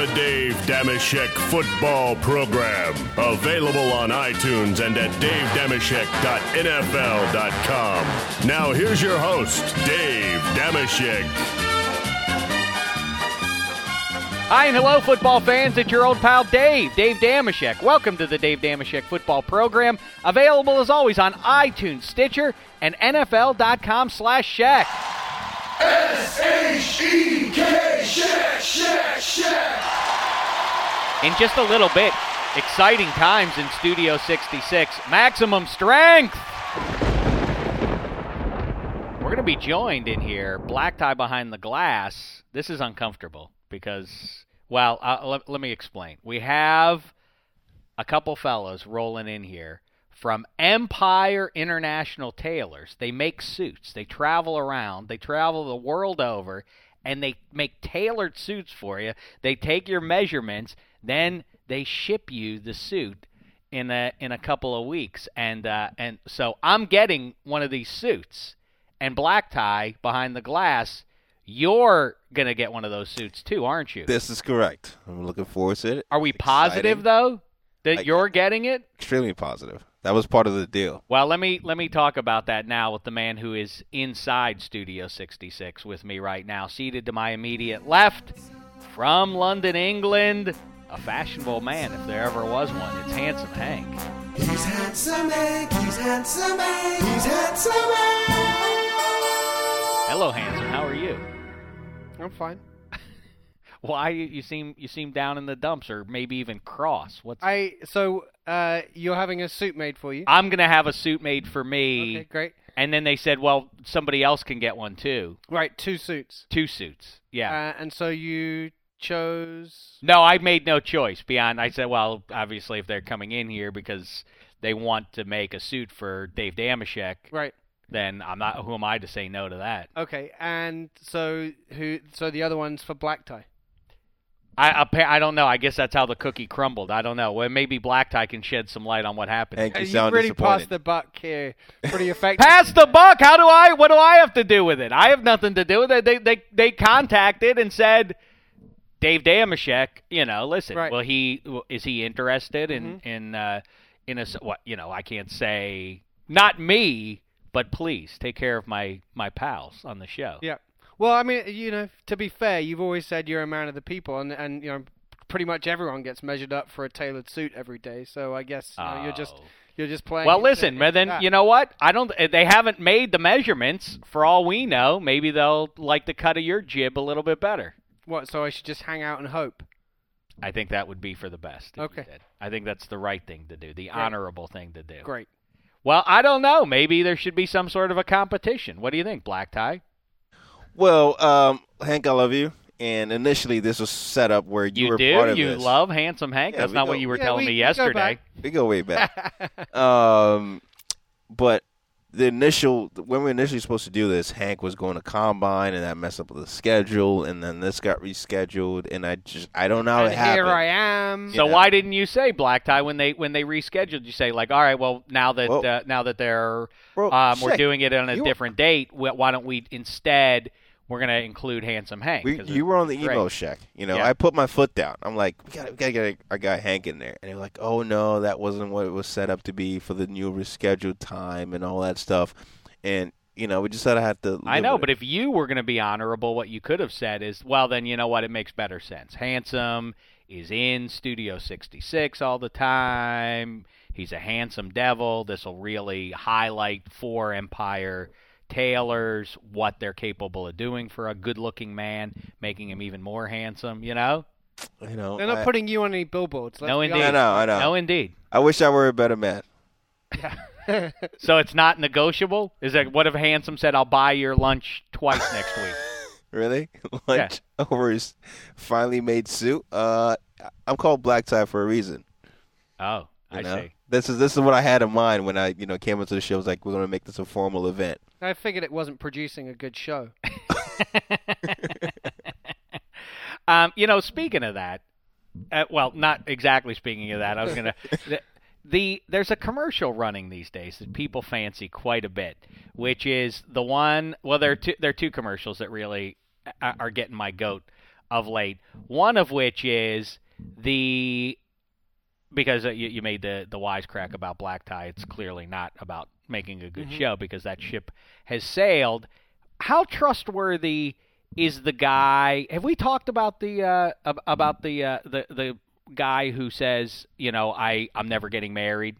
The Dave Dameshek Football Program. Available on iTunes and at davedameshek.nfl.com. Now here's your host, Dave Dameshek. Hi and hello, football fans. It's your old pal Dave Dameshek. Welcome to the Dave Dameshek Football Program. Available as always on iTunes, Stitcher, and NFL.com/Shek. S-H-E-K, Shek. In just a little bit, exciting times in Studio 66. Maximum strength. We're going to be joined in here, black tie behind the glass. This is uncomfortable because, well, let me explain. We have a couple fellows rolling in here from Empire International Tailors. They make suits. They travel around. They travel the world over, and they make tailored suits for you. They take your measurements, then they ship you the suit in a couple of weeks. And so I'm getting one of these suits. And black tie behind the glass, you're going to get one of those suits too, aren't you? This is correct. I'm looking forward to it. Are we positive, though, that you're getting it? Extremely positive. That was part of the deal. Well, let me talk about that now with the man who is inside Studio 66 with me right now, seated to my immediate left, from London, England, a fashionable man if there ever was one. It's Handsome Hank. He's handsome Hank, he's handsome Hank, he's handsome Hank. Hello, Handsome. How are you? I'm fine. Why you seem down in the dumps, or maybe even cross? You're having a suit made for you? I'm gonna have a suit made for me. Okay, great. And then they said, well, somebody else can get one too. Right, two suits. Two suits. Yeah. And so you chose? No, I made no choice beyond. I said, well, obviously, if they're coming in here because they want to make a suit for Dave Dameshek, right? Then I'm not. Who am I to say no to that? Okay, and so the other one's for black tie. I don't know. I guess that's how the cookie crumbled. I don't know. Well, maybe black tie can shed some light on what happened. Hank, you You sound really disappointed. passed the buck here. Pretty effective. Pass the buck. What do I have to do with it? I have nothing to do with it. They contacted and said, Dave Dameshek, listen. Right. Well, is he interested in a what? I can't say not me, but please take care of my pals on the show. Yeah. Well, I mean, to be fair, you've always said you're a man of the people, and pretty much everyone gets measured up for a tailored suit every day. So I guess you're just playing. Well, listen, but then you know what? They haven't made the measurements. For all we know, maybe they'll like the cut of your jib a little bit better. What? So I should just hang out and hope? I think that would be for the best. If Okay. you did. I think that's the right thing to do, the honorable thing to do. Great. Well, I don't know. Maybe there should be some sort of a competition. What do you think, black tie? Well, Hank, I love you. And initially, this was set up where you were part of You this. love Handsome Hank? Yeah, That's we not go- what you were Yeah, telling we me go yesterday. back. We go way back. But when we were initially supposed to do this, Hank was going to Combine, and that messed up the schedule, and then this got rescheduled, and I don't know how And it happened. here I am. So Yeah. why didn't you say black tie when they rescheduled? You say like, all right, well now that they're Bro, we're Shek, doing it on a you- different date. Why don't we instead? We're gonna include Handsome Hank. 'cause You were on the it's email, great. Shek. Yeah. I put my foot down. I'm like, we gotta get our guy Hank in there. And they're like, oh, no, that wasn't what it was set up to be for the new rescheduled time and all that stuff. And, we just said I had to I live know, with but it. if you were going to be honorable, what you could have said is, well, then you know what? It makes better sense. Handsome is in Studio 66 all the time. He's a handsome devil. This will really highlight for Empire Tailors what they're capable of doing for a good-looking man, making him even more handsome, They're not putting you on any billboards. No, Let's be indeed. honest. I know. No, indeed. I wish I were a better man. So it's not negotiable? Is that what if Handsome said, I'll buy your lunch twice next week? Really? Lunch over his finally made suit? I'm called black tie for a reason. Oh, You I know? see. This is what I had in mind when I came into the show. I was like, we're going to make this a formal event. I figured it wasn't producing a good show. Speaking of that, well, not exactly speaking of that, I was going to there's a commercial running these days that people fancy quite a bit, which is the one. Well, there are two commercials that really are getting my goat. of late. One of which is because you made the wisecrack about black tie. It's clearly not about making a good show because that ship has sailed. How trustworthy is the guy? Have we talked about the guy who says, I'm never getting married,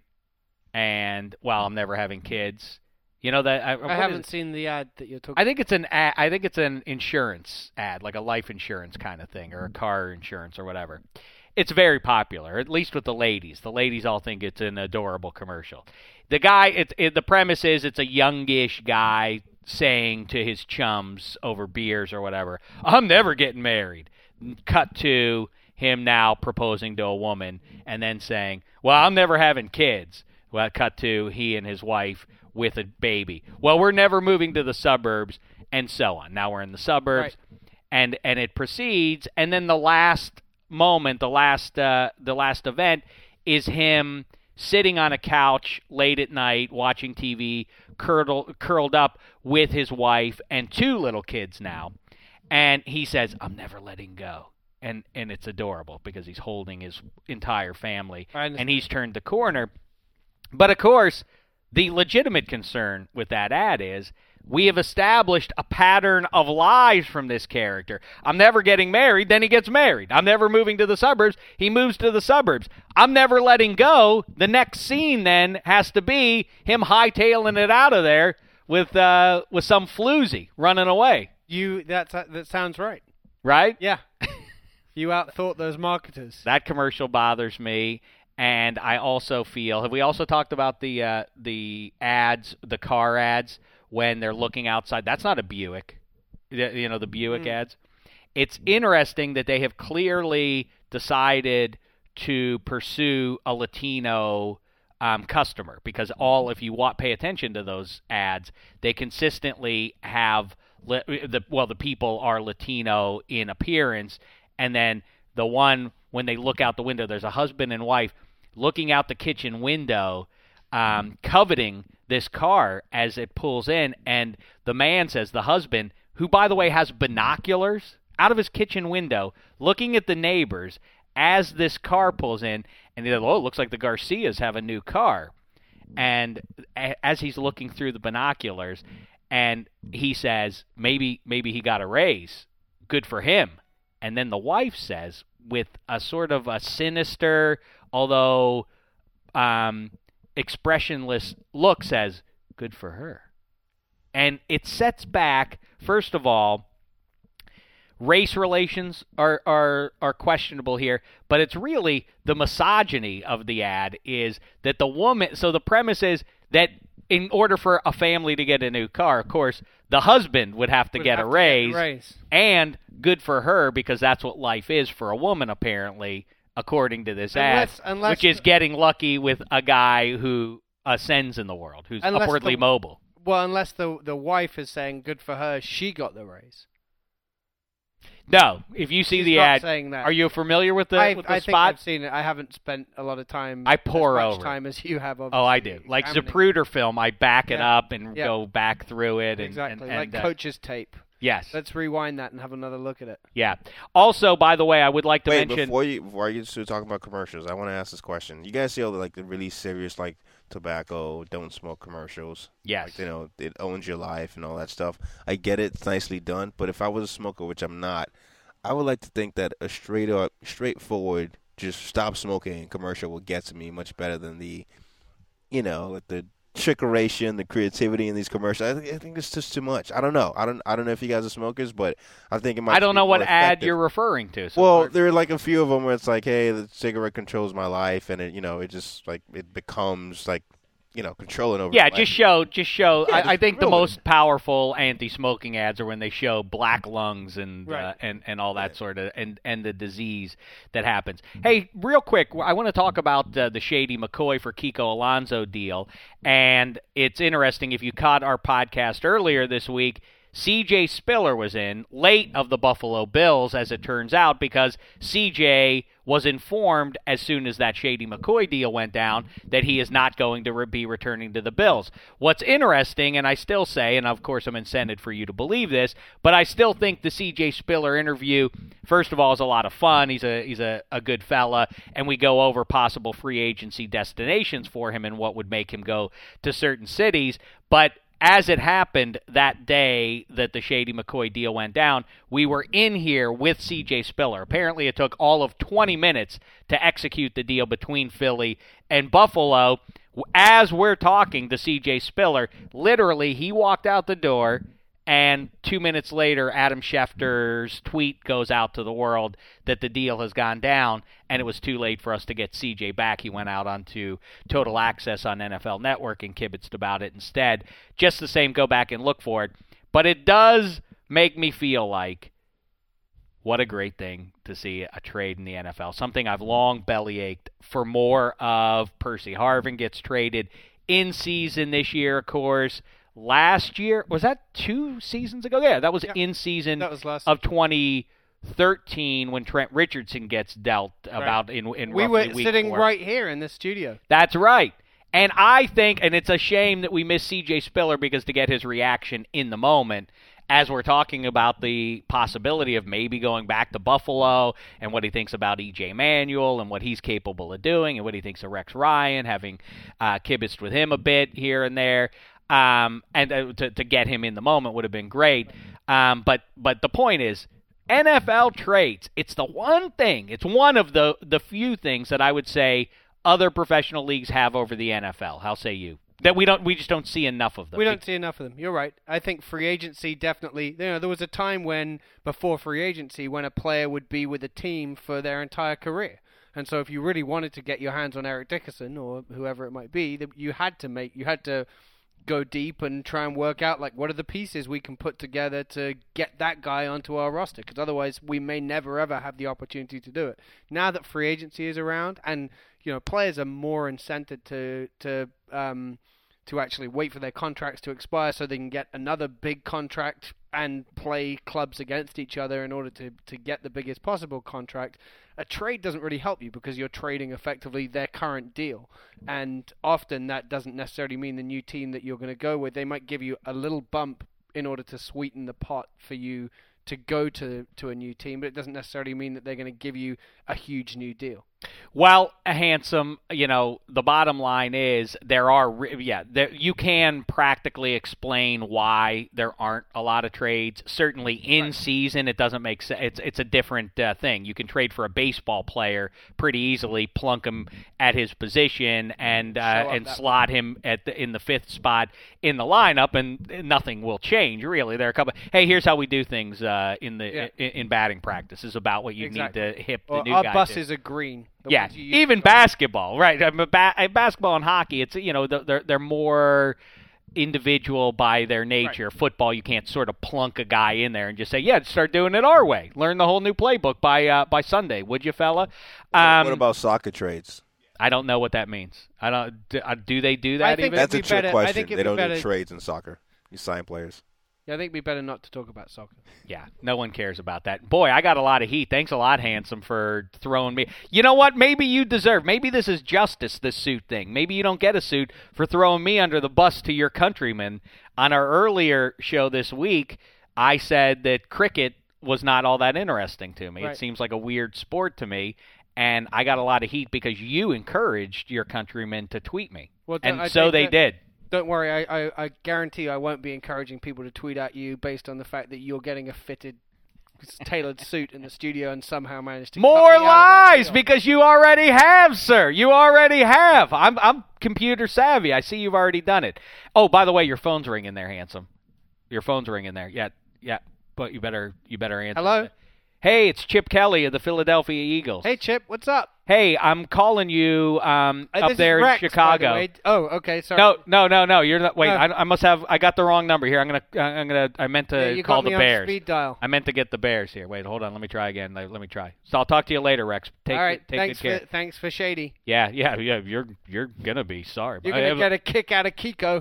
and I'm never having kids. That I haven't seen the ad that you're talking. I think it's an ad, I think it's an insurance ad, like a life insurance kind of thing, or a car insurance or whatever. It's very popular, at least with the ladies. The ladies all think it's an adorable commercial. The guy, the premise is it's a youngish guy saying to his chums over beers or whatever, "I'm never getting married." Cut to him now proposing to a woman and then saying, "Well, I'm never having kids." Well, cut to he and his wife with a baby. "Well, we're never moving to the suburbs," and so on. Now we're in the suburbs, right. and it proceeds, and then the last moment, the last event is him sitting on a couch late at night watching TV, curled up with his wife and 2 little kids now, and he says, "I'm never letting go." And it's adorable because he's holding his entire family, and he's turned the corner. But of course, the legitimate concern with that ad is we have established a pattern of lies from this character. I'm never getting married, then he gets married. I'm never moving to the suburbs, he moves to the suburbs. I'm never letting go. The next scene then has to be him hightailing it out of there with some floozy running away. That sounds right. Right? Yeah. You outthought those marketers. That commercial bothers me. And I also feel, have we also talked about the ads, the car ads, when they're looking outside? That's not a Buick, the Buick ads. It's interesting that they have clearly decided to pursue a Latino customer because if you pay attention to those ads, they consistently have the people are Latino in appearance, and then the one when they look out the window, there's a husband and wife looking out the kitchen window, coveting this car as it pulls in, and the man says, the husband, who by the way has binoculars out of his kitchen window, looking at the neighbors as this car pulls in, and he says, "Oh, it looks like the Garcias have a new car." And as he's looking through the binoculars, and he says, maybe he got a raise, good for him. And then the wife says, with a sort of a sinister, although expressionless look, says, "Good for her." And it sets back, first of all, race relations are questionable here, but it's really the misogyny of the ad is that the woman, so the premise is that in order for a family to get a new car, of course, the husband would have to get a raise, and good for her because that's what life is for a woman, apparently, according to this ad, which is getting lucky with a guy who ascends in the world, who's upwardly mobile. Well, unless the wife is saying good for her, she got the raise. No, if you see the ad, are you familiar with the spot? I think I've seen it. I haven't spent a lot of time. I pour as much over time as you have. Oh, I do. Like Zapruder film, I back it up and go back through it. Exactly, and like Coach's tape. Yes. Let's rewind that and have another look at it. Yeah. Also, by the way, I would like to mention before you start talking about commercials, I want to ask this question. You guys see all the really serious tobacco, don't smoke commercials? Yes. It owns your life and all that stuff. I get it. It's nicely done. But if I was a smoker, which I'm not, I would like to think that a straightforward, just stop smoking commercial will get to me much better than the trickeration, the creativity in these commercials. I think it's just too much. I don't know. I don't know if you guys are smokers, but I think it might. I don't know what ad effective. you're referring to. So there are a few of them where it's like, hey, the cigarette controls my life, and it just it becomes controlling over. Yeah, just show. Yeah, I think the most powerful anti-smoking ads are when they show black lungs and all that sort of and the disease that happens. Hey, real quick, I want to talk about the Shady McCoy for Kiko Alonso deal, and it's interesting. If you caught our podcast earlier this week, C.J. Spiller was in late of the Buffalo Bills, as it turns out, because C.J. was informed as soon as that Shady McCoy deal went down that he is not going to be returning to the Bills. What's interesting, and I still say, and of course I'm incented for you to believe this, but I still think the C.J. Spiller interview, first of all, is a lot of fun. He's a good fella, and we go over possible free agency destinations for him and what would make him go to certain cities. But as it happened that day that the Shady McCoy deal went down, we were in here with C.J. Spiller. Apparently it took all of 20 minutes to execute the deal between Philly and Buffalo. As we're talking to C.J. Spiller, literally he walked out the door, and 2 minutes later, Adam Schefter's tweet goes out to the world that the deal has gone down, and it was too late for us to get CJ back. He went out onto Total Access on NFL Network and kibitzed about it instead. Just the same, go back and look for it. But it does make me feel like what a great thing to see a trade in the NFL. Something I've long bellyached for more of. Percy Harvin gets traded in season this year, of course. Last year, was that 2 seasons ago? Yeah, that was in season of 2013 when Trent Richardson gets dealt about in we were week sitting 4. right here in this studio. That's right. And I think, and it's a shame that we missed C.J. Spiller because to get his reaction in the moment, as we're talking about the possibility of maybe going back to Buffalo and what he thinks about E.J. Manuel and what he's capable of doing and what he thinks of Rex Ryan, having kibitzed with him a bit here and there. And to get him in the moment would have been great. But the point is, NFL trades, it's the one thing, it's one of the few things that I would say other professional leagues have over the NFL. How say you? That we just don't see enough of them. We don't see enough of them. You're right. I think free agency definitely, there was a time before free agency, when a player would be with a team for their entire career. And so if you really wanted to get your hands on Eric Dickerson or whoever it might be, you had to go deep and try and work out, like, what are the pieces we can put together to get that guy onto our roster, because otherwise we may never ever have the opportunity to do it. Now that free agency is around, and players are more incented to actually wait for their contracts to expire so they can get another big contract and play clubs against each other in order to get the biggest possible contract. A trade doesn't really help you because you're trading effectively their current deal. And often that doesn't necessarily mean the new team that you're going to go with. They might give you a little bump in order to sweeten the pot for you to go to a new team, but it doesn't necessarily mean that they're going to give you a huge new deal. Well, Handsome, the bottom line is you can practically explain why there aren't a lot of trades. Certainly in season, it doesn't make sense. It's a different thing. You can trade for a baseball player pretty easily, plunk him at his position, and slot him in the 5th spot in the lineup, and nothing will change really. There are a couple. Hey, here's how we do things in batting practice. Is about what you need to hit the new guy. Our buses are green. Yeah, even basketball, right? Basketball and hockey, it's they're more individual by their nature. Right. Football, you can't sort of plunk a guy in there and just say, start doing it our way. Learn the whole new playbook by Sunday, would you, fella? What about soccer trades? I don't know what that means. I don't. Do they do that? That's a trick question. They don't do trades in soccer. You sign players. Yeah, I think it'd be better not to talk about soccer. Yeah, no one cares about that. Boy, I got a lot of heat. Thanks a lot, Handsome, for throwing me. You know what? Maybe you deserve. Maybe this is justice, this suit thing. Maybe you don't get a suit for throwing me under the bus to your countrymen. On our earlier show this week, I said that cricket was not all that interesting to me. Right. It seems like a weird sport to me. And I got a lot of heat because you encouraged your countrymen to tweet me. Well, and so they did. Don't worry, I guarantee I won't be encouraging people to tweet at you based on the fact that you're getting a fitted, tailored suit in the studio and somehow managed to more lies because you already have, sir. You already have. I'm computer savvy. I see you've already done it. Oh, by the way, your phone's ringing there, Handsome. Your phone's ringing there. Yeah. But you better answer. Hello. Hey, it's Chip Kelly of the Philadelphia Eagles. Hey, Chip, what's up? Hey, I'm calling you up there in Chicago. Oh, okay, sorry. No. You're not. Wait, I must have. I got the wrong number here. I meant to call the Bears. On speed dial. I meant to get the Bears here. Wait, hold on. Let me try again. Let me try. So I'll talk to you later, Rex. All right. Take good care. Thanks for Shady. Yeah. You're gonna be sorry. You're gonna get a kick out of Kiko.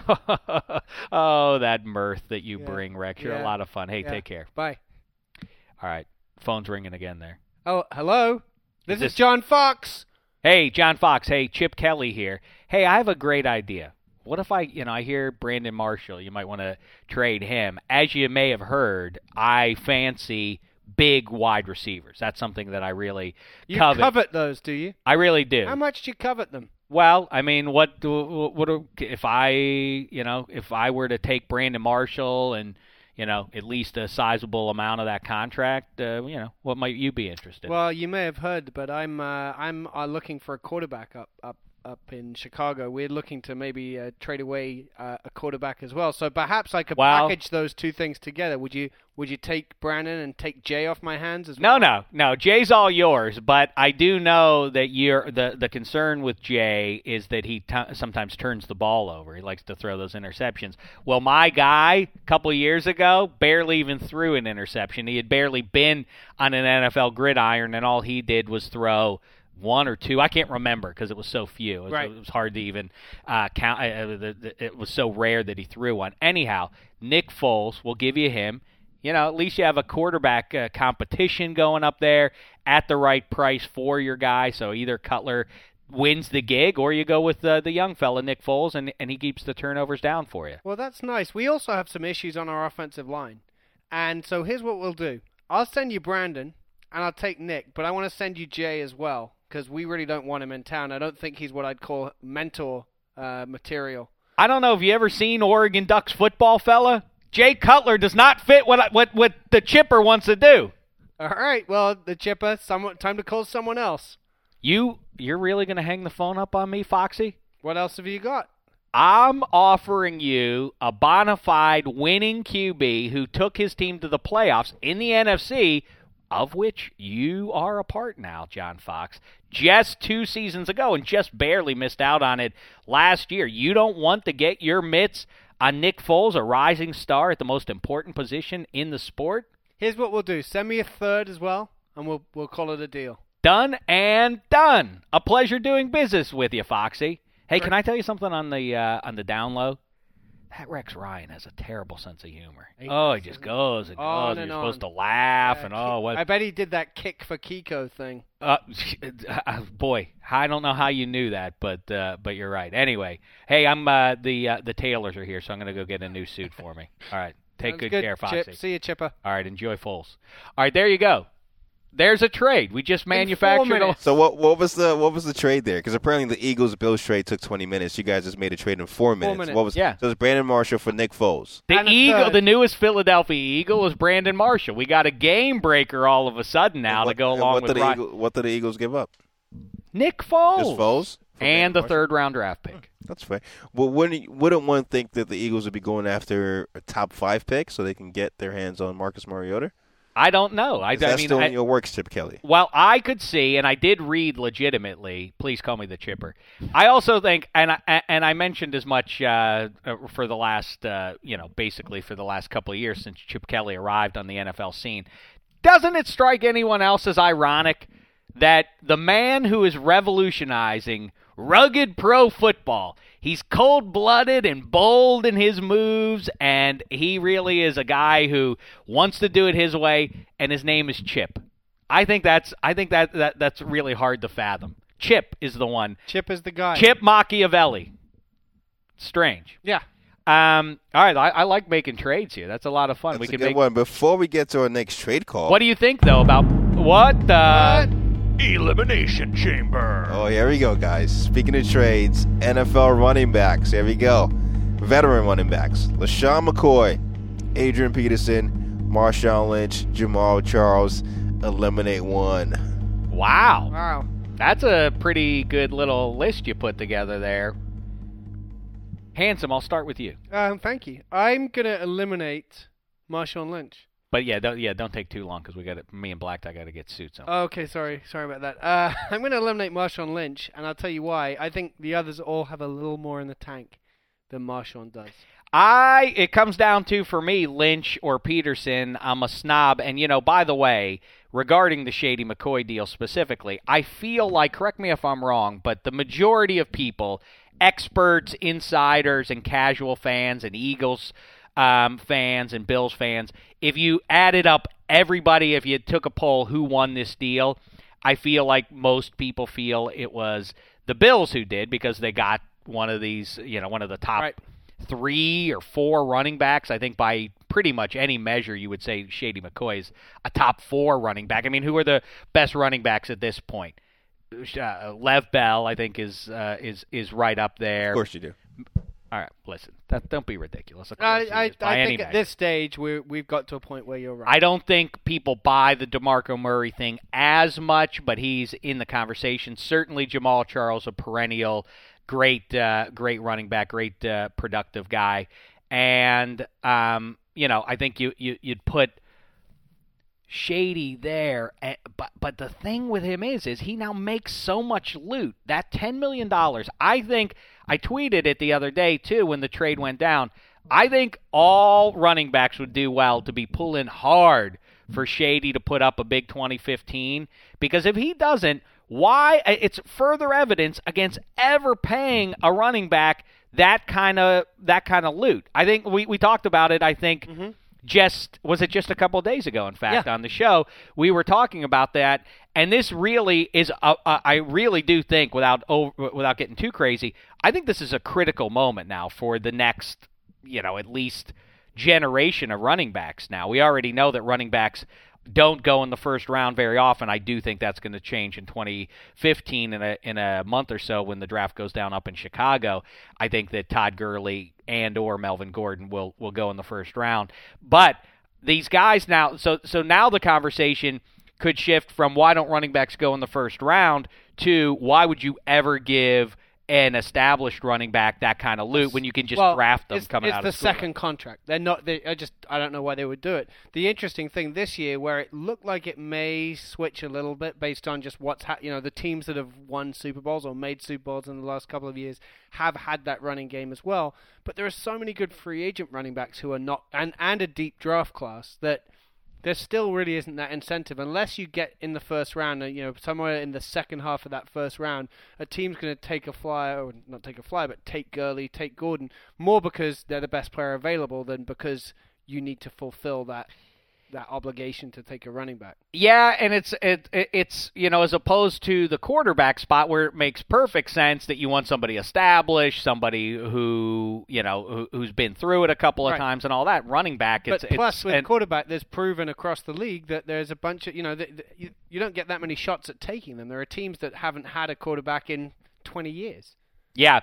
Oh, that mirth that you bring, Rex. You're a lot of fun. Hey, take care. Bye. All right. Phone's ringing again there. Oh, hello. This is John Fox. Hey, John Fox. Hey, Chip Kelly here. Hey, I have a great idea. What if I hear Brandon Marshall, you might want to trade him. As you may have heard, I fancy big wide receivers. That's something that I really You covet. covet those, do you? I really do. How much do you covet them? Well, I mean, if I were to take Brandon Marshall and at least a sizable amount of that contract, what might you be interested in? Well, you may have heard, but I'm looking for a quarterback up in Chicago. We're looking to maybe trade away a quarterback as well. So perhaps I could package those two things together. Would you take Brandon and take Jay off my hands as well? No. Jay's all yours, but I do know that the concern with Jay is that he sometimes turns the ball over. He likes to throw those interceptions. Well, my guy a couple of years ago barely even threw an interception. He had barely been on an NFL gridiron, and all he did was throw one or two. I can't remember because it was so few. It was hard to even count. It was so rare that he threw one. Anyhow, Nick Foles, we'll give you him. At least you have a quarterback competition going up there at the right price for your guy. So either Cutler wins the gig or you go with the young fella, Nick Foles, and he keeps the turnovers down for you. Well, that's nice. We also have some issues on our offensive line. And so here's what we'll do. I'll send you Brandon, and I'll take Nick, but I want to send you Jay as well, because we really don't want him in town. I don't think he's what I'd call mentor material. I don't know if you ever seen Oregon Ducks football, fella. Jay Cutler does not fit what the Chipper wants to do. All right, well, the Chipper, time to call someone else. You're really going to hang the phone up on me, Foxy? What else have you got? I'm offering you a bona fide winning QB who took his team to the playoffs in the NFC, of which you are a part now, John Fox, just 2 seasons ago and just barely missed out on it last year. You don't want to get your mitts on Nick Foles, a rising star at the most important position in the sport? Here's what we'll do. Send me a third as well, and we'll call it a deal. Done and done. A pleasure doing business with you, Foxy. Hey, can I tell you something on the down low? That Rex Ryan has a terrible sense of humor. He just goes and goes. You're supposed to laugh what? I bet he did that kick for Kiko thing. Boy, I don't know how you knew that, but you're right. Anyway, hey, I'm the tailors are here, so I'm gonna go get a new suit for me. All right, take good care, Foxy. Chip. See you, Chipper. All right, enjoy Foles. All right, there you go. There's a trade. We just manufactured. So what was the trade there? Because apparently the Eagles-Bills trade took 20 minutes. You guys just made a trade in 4 minutes. 4 minutes. What was? Yeah. So it's Brandon Marshall for Nick Foles. The newest Philadelphia Eagle is Brandon Marshall. We got a game breaker all of a sudden now to go along with what did the Eagles give up? Nick Foles. Just Foles? And the 3rd round draft pick. That's fair. Well, wouldn't one think that the Eagles would be going after a top 5 pick so they can get their hands on Marcus Mariota? I don't know. That's still in your works, Chip Kelly. Well, I could see, and I did read legitimately. Please call me the Chipper. I also think, and I mentioned as much for the last, basically for the last couple of years since Chip Kelly arrived on the NFL scene. Doesn't it strike anyone else as ironic that the man who is revolutionizing rugged pro football, he's cold-blooded and bold in his moves, and he really is a guy who wants to do it his way, and his name is Chip. I think that's really hard to fathom. Chip is the one. Chip is the guy. Chip Machiavelli. Strange. Yeah. All right, I like making trades here. That's a lot of fun. That's a good one. Before we get to our next trade call. What do you think, though, about what the... Elimination Chamber. Oh, here we go, guys. Speaking of trades, NFL running backs. Here we go. Veteran running backs. LaShawn McCoy, Adrian Peterson, Marshawn Lynch, Jamal Charles. Eliminate one. Wow. That's a pretty good little list you put together there. Handsome, I'll start with you. Thank you. I'm going to eliminate Marshawn Lynch. But don't take too long because me and Black Tie got to get suits on. Okay, sorry about that. I'm going to eliminate Marshawn Lynch, and I'll tell you why. I think the others all have a little more in the tank than Marshawn does. It comes down to, for me, Lynch or Peterson. I'm a snob, and by the way, regarding the Shady McCoy deal specifically, I feel like, correct me if I'm wrong, but the majority of people, experts, insiders, and casual fans, and Eagles fans and Bills fans, if you added up everybody, if you took a poll who won this deal, I feel like most people feel it was the Bills who did because they got one of these, one of the top 3 or 4 running backs. I think by pretty much any measure you would say Shady McCoy is a top 4 running back. I mean, who are the best running backs at this point? Lev Bell, I think, is right up there. Of course you do. All right, listen. Don't be ridiculous. Of course I think measure. at this stage we've got to a point where you're right. I don't think people buy the DeMarco Murray thing as much, but he's in the conversation. Certainly Jamal Charles, a perennial great running back, great productive guy. And, I think you'd put Shady there. But the thing with him is he now makes so much loot. That $10 million, I think – I tweeted it the other day, too, when the trade went down. I think all running backs would do well to be pulling hard for Shady to put up a big 2015. Because if he doesn't, why? It's further evidence against ever paying a running back that kind of loot. I think we talked about it, I think, just a couple of days ago, in fact, on the show. We were talking about that. And this really is, I really do think, without getting too crazy, I think this is a critical moment now for the next, at least generation of running backs now. We already know that running backs don't go in the first round very often. I do think that's going to change in 2015 in a month or so when the draft goes down up in Chicago. I think that Todd Gurley and or Melvin Gordon will go in the first round. But these guys now, so now the conversation could shift from why don't running backs go in the first round to why would you ever give an established running back that kind of loot when you can just draft them coming out of school? It's the second contract. They're not. I don't know why they would do it. The interesting thing this year, where it looked like it may switch a little bit based on just what's the teams that have won Super Bowls or made Super Bowls in the last couple of years have had that running game as well. But there are so many good free agent running backs who are not, and a deep draft class that. There still really isn't that incentive unless you get in the first round, somewhere in the second half of that first round, a team's going to take a flyer, or not take a flyer, but take Gurley, take Gordon, more because they're the best player available than because you need to fulfill that obligation to take a running back. Yeah, and it's as opposed to the quarterback spot where it makes perfect sense that you want somebody established, somebody who who's been through it a couple of times and all that. Running back, plus with quarterback, there's proven across the league that there's a bunch of you don't get that many shots at taking them. There are teams that haven't had a quarterback in 20 years. Yeah,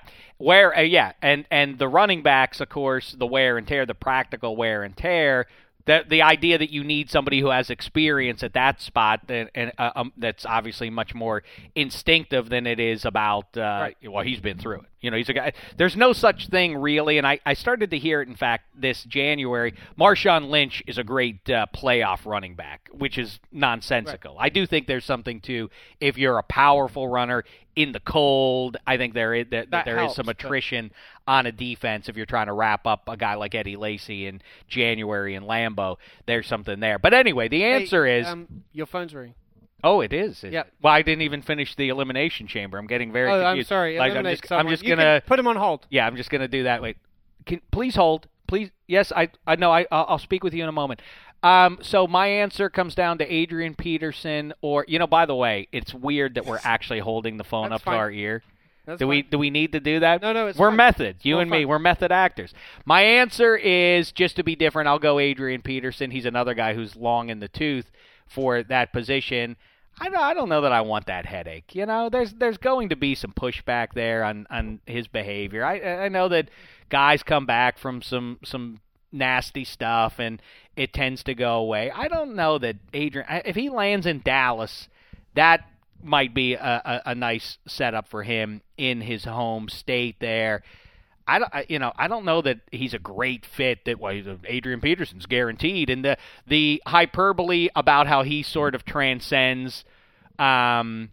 and the running backs, of course, the wear and tear, the practical wear and tear. The idea that you need somebody who has experience at that spot and that's obviously much more instinctive than it is about, well, he's been through it. He's a guy. There's no such thing really, and I started to hear it, in fact, this January. Marshawn Lynch is a great playoff running back, which is nonsensical. Right. I do think there's something to, if you're a powerful runner in the cold, I think there is some attrition on a defense if you're trying to wrap up a guy like Eddie Lacy in January in Lambeau. There's something there. But anyway, the answer is... your phone's ringing. Oh, it is? Yeah. Well, I didn't even finish the elimination chamber. I'm getting very confused. I'm sorry. I'm just going to... Put him on hold. Yeah, I'm just going to do that. Wait. Please hold. Please. Yes, I know. I'll speak with you in a moment. So my answer comes down to Adrian Peterson or, by the way, it's weird that we're actually holding the phone up to our ear. Do we need to do that? No, we're fine. method. You and me, we're method actors. My answer is, just to be different, I'll go Adrian Peterson. He's another guy who's long in the tooth for that position. I don't know that I want that headache. There's going to be some pushback there on his behavior. I know that guys come back from some nasty stuff and it tends to go away. I don't know that Adrian, if he lands in Dallas, that might be a nice setup for him in his home state there. I don't know that he's a great fit. Adrian Peterson's guaranteed, and the hyperbole about how he sort of transcends the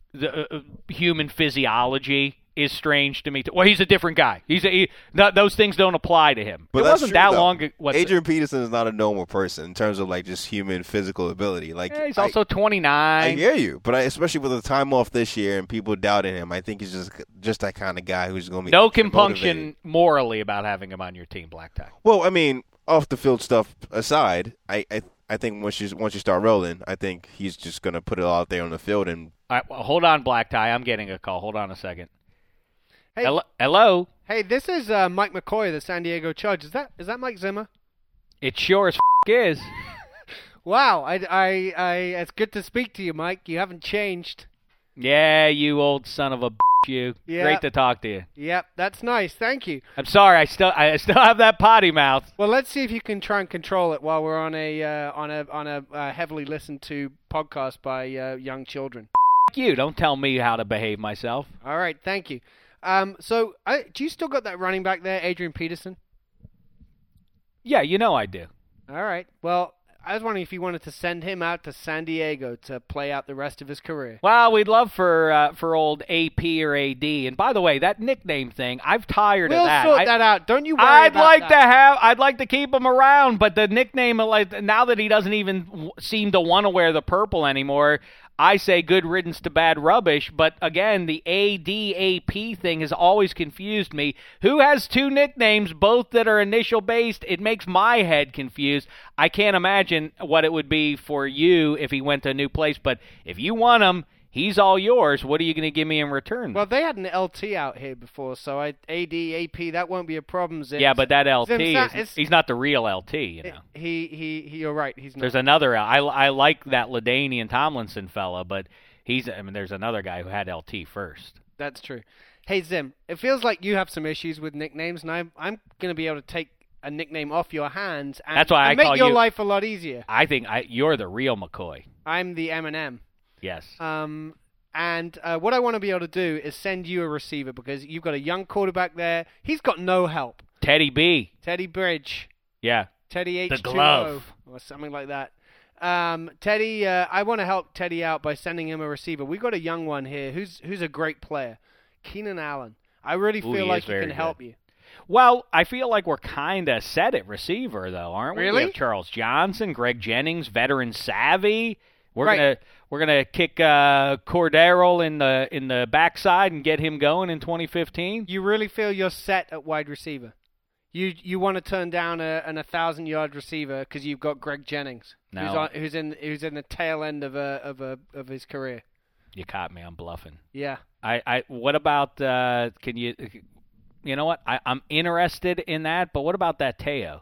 human physiology is strange to me. Well, he's a different guy. Those things don't apply to him. But it wasn't that long. Adrian Peterson is not a normal person in terms of just human physical ability. He's also 29. I hear you, but especially with the time off this year and people doubting him, I think he's just that kind of guy who's going to be no compunction morally about having him on your team, Black Tie. Well, I mean, off the field stuff aside, I I think once you start rolling, I think he's just going to put it all out there on the field. And All right, well, hold on, Black Tie. I'm getting a call. Hold on a second. Hey. Hello? Hey, this is Mike McCoy of the San Diego Chargers. Is that Mike Zimmer? It sure as is. Wow, it's good to speak to you, Mike. You haven't changed. Yeah, you old son of a you. Yeah. Great to talk to you. Yep, that's nice. Thank you. I'm sorry. I still have that potty mouth. Well, let's see if you can try and control it while we're on a heavily listened to podcast by young children. You don't tell me how to behave myself. All right, thank you. Do you still got that running back there, Adrian Peterson? Yeah, you know I do. All right. Well, I was wondering if you wanted to send him out to San Diego to play out the rest of his career. Well, we'd love for old AP or AD. And by the way, that nickname thing, I've tired of that. We'll sort that out. Don't you worry I'd like to keep him around, but the nickname, like now that he doesn't even seem to want to wear the purple anymore, I say good riddance to bad rubbish. But again, the ADAP thing has always confused me. Who has two nicknames, both that are initial based? It makes my head confused. I can't imagine what it would be for you if he went to a new place. But if you want him, he's all yours. What are you going to give me in return? Well, they had an LT out here before, so ADAP, that won't be a problem. Zim. Yeah, but that LT, Zim, he's not the real LT, you know. You're right. He's not. There's another, I like that LaDainian Tomlinson fella, but there's another guy who had LT first. That's true. Hey, Zim, it feels like you have some issues with nicknames, and I'm going to be able to take a nickname off your hands and, That's why I make call your you, life a lot easier. I think you're the real McCoy. I'm the M&M. Yes. And what I want to be able to do is send you a receiver because you've got a young quarterback there. He's got no help. Teddy B. Teddy Bridge. Yeah. Teddy H2O. The glove. Or something like that. Teddy, I want to help Teddy out by sending him a receiver. We've got a young one here who's a great player. Keenan Allen. I really feel like he can help you. Well, I feel like we're kind of set at receiver, though, aren't we? Really? We have Charles Johnson, Greg Jennings, veteran savvy. We're gonna kick Cordero in the backside and get him going in 2015. You really feel you're set at wide receiver? You want to turn down an 1,000-yard receiver because you've got Greg Jennings, no. who's in the tail end of his career. You caught me. I'm bluffing. Yeah. What about? Can you? You know what? I'm interested in that, but what about that Teo?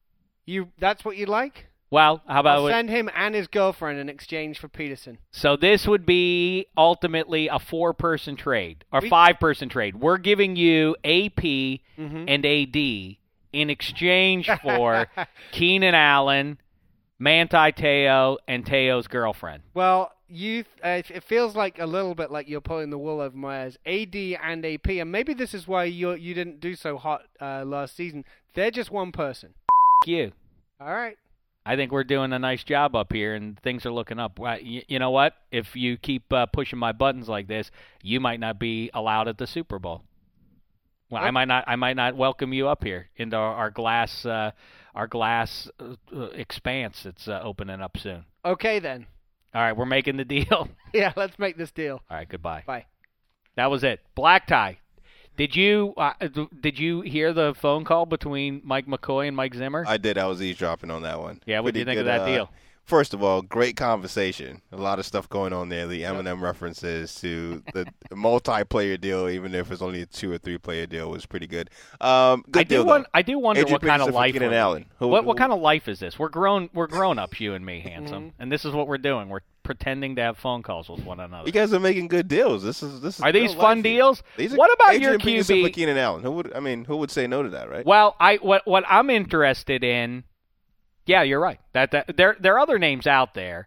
That's what you like? Well, how about I'll send him and his girlfriend in exchange for Peterson. So this would be ultimately a 4-person trade or 5-person trade. We're giving you AP and AD in exchange for Keenan Allen, Manti Teo, and Teo's girlfriend. Well, it feels like a little bit like you're pulling the wool over my eyes. AD and AP, and maybe this is why you didn't do so hot last season. They're just one person. You. All right. I think we're doing a nice job up here, and things are looking up. You know what? If you keep pushing my buttons like this, you might not be allowed at the Super Bowl. Well, I might not welcome you up here into our glass expanse that's opening up soon. Okay, then. All right, we're making the deal. Yeah, let's make this deal. All right, goodbye. Bye. That was it. Black Tie. Did you hear the phone call between Mike McCoy and Mike Zimmer? I did. I was eavesdropping on that one. Yeah, what do you think of that deal? First of all, great conversation. A lot of stuff going on there. The Eminem references to the multiplayer deal, even if it's only a 2 or 3 player deal, was pretty good. Good deal, though. I do wonder Adrian what kind of life. Keenan Allen. What kind of life is this? We're grown ups, you and me, handsome, and this is what we're doing. We're pretending to have phone calls with one another. You guys are making good deals. This is. Are these fun deals? What about Adrian your Peterson QB? for Keenan Allen. Who would say no to that, right? Well, what I'm interested in. Yeah, you're right. That there are other names out there.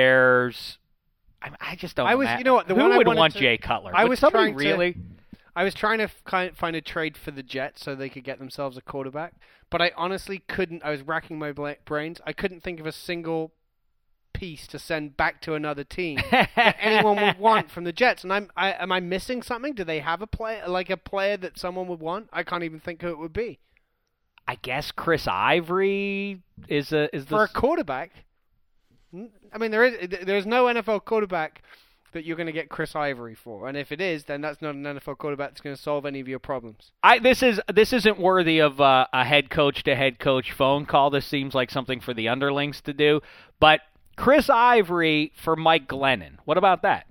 I just don't. You know what? Who would want Jay Cutler? I was trying to find a trade for the Jets so they could get themselves a quarterback, but I honestly couldn't. I was racking my brains. I couldn't think of a single piece to send back to another team that anyone would want from the Jets. And am I missing something? Do they have a player that someone would want? I can't even think who it would be. I guess Chris Ivory is for a quarterback. I mean, there's no NFL quarterback that you're going to get Chris Ivory for. And if it is, then that's not an NFL quarterback that's going to solve any of your problems. This isn't worthy of a head coach to head coach phone call. This seems like something for the underlings to do. But Chris Ivory for Mike Glennon. What about that?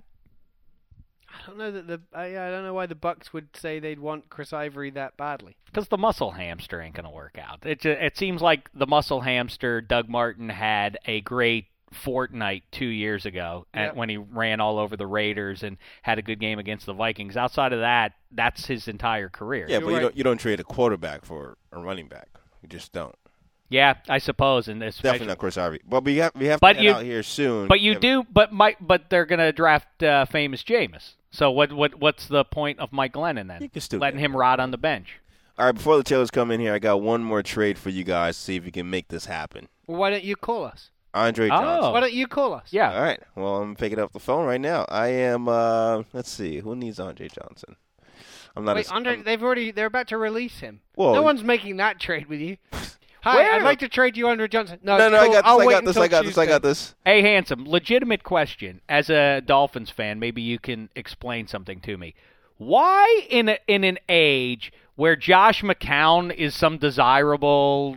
I don't know I don't know why the Bucs would say they'd want Chris Ivory that badly. Because the muscle hamster ain't going to work out. It seems like the muscle hamster, Doug Martin, had a great fortnight 2 years ago when he ran all over the Raiders and had a good game against the Vikings. Outside of that, that's his entire career. Yeah, but you don't trade a quarterback for a running back. You just don't. Yeah, I suppose, and especially definitely not Chris Ivory. But we have to get out here soon. But you do. But they're going to draft famous Jameis. So what's the point of Mike Glennon then? You can still letting him rot on the bench. All right, before the Taylors come in here, I got one more trade for you guys to see if you can make this happen. Well, why don't you call us? Andre Johnson. Why don't you call us? Yeah. All right. Well, I'm picking up the phone right now. I am. Let's see. Who needs Andre Johnson? I'm not. Wait, Andre. They're about to release him. Whoa. No one's making that trade with you. Hi, Where? I'd like to trade you Andre Johnson. No, No, cool. I got this. Hey, Handsome, legitimate question. As a Dolphins fan, maybe you can explain something to me. Why in an age where Josh McCown is some desirable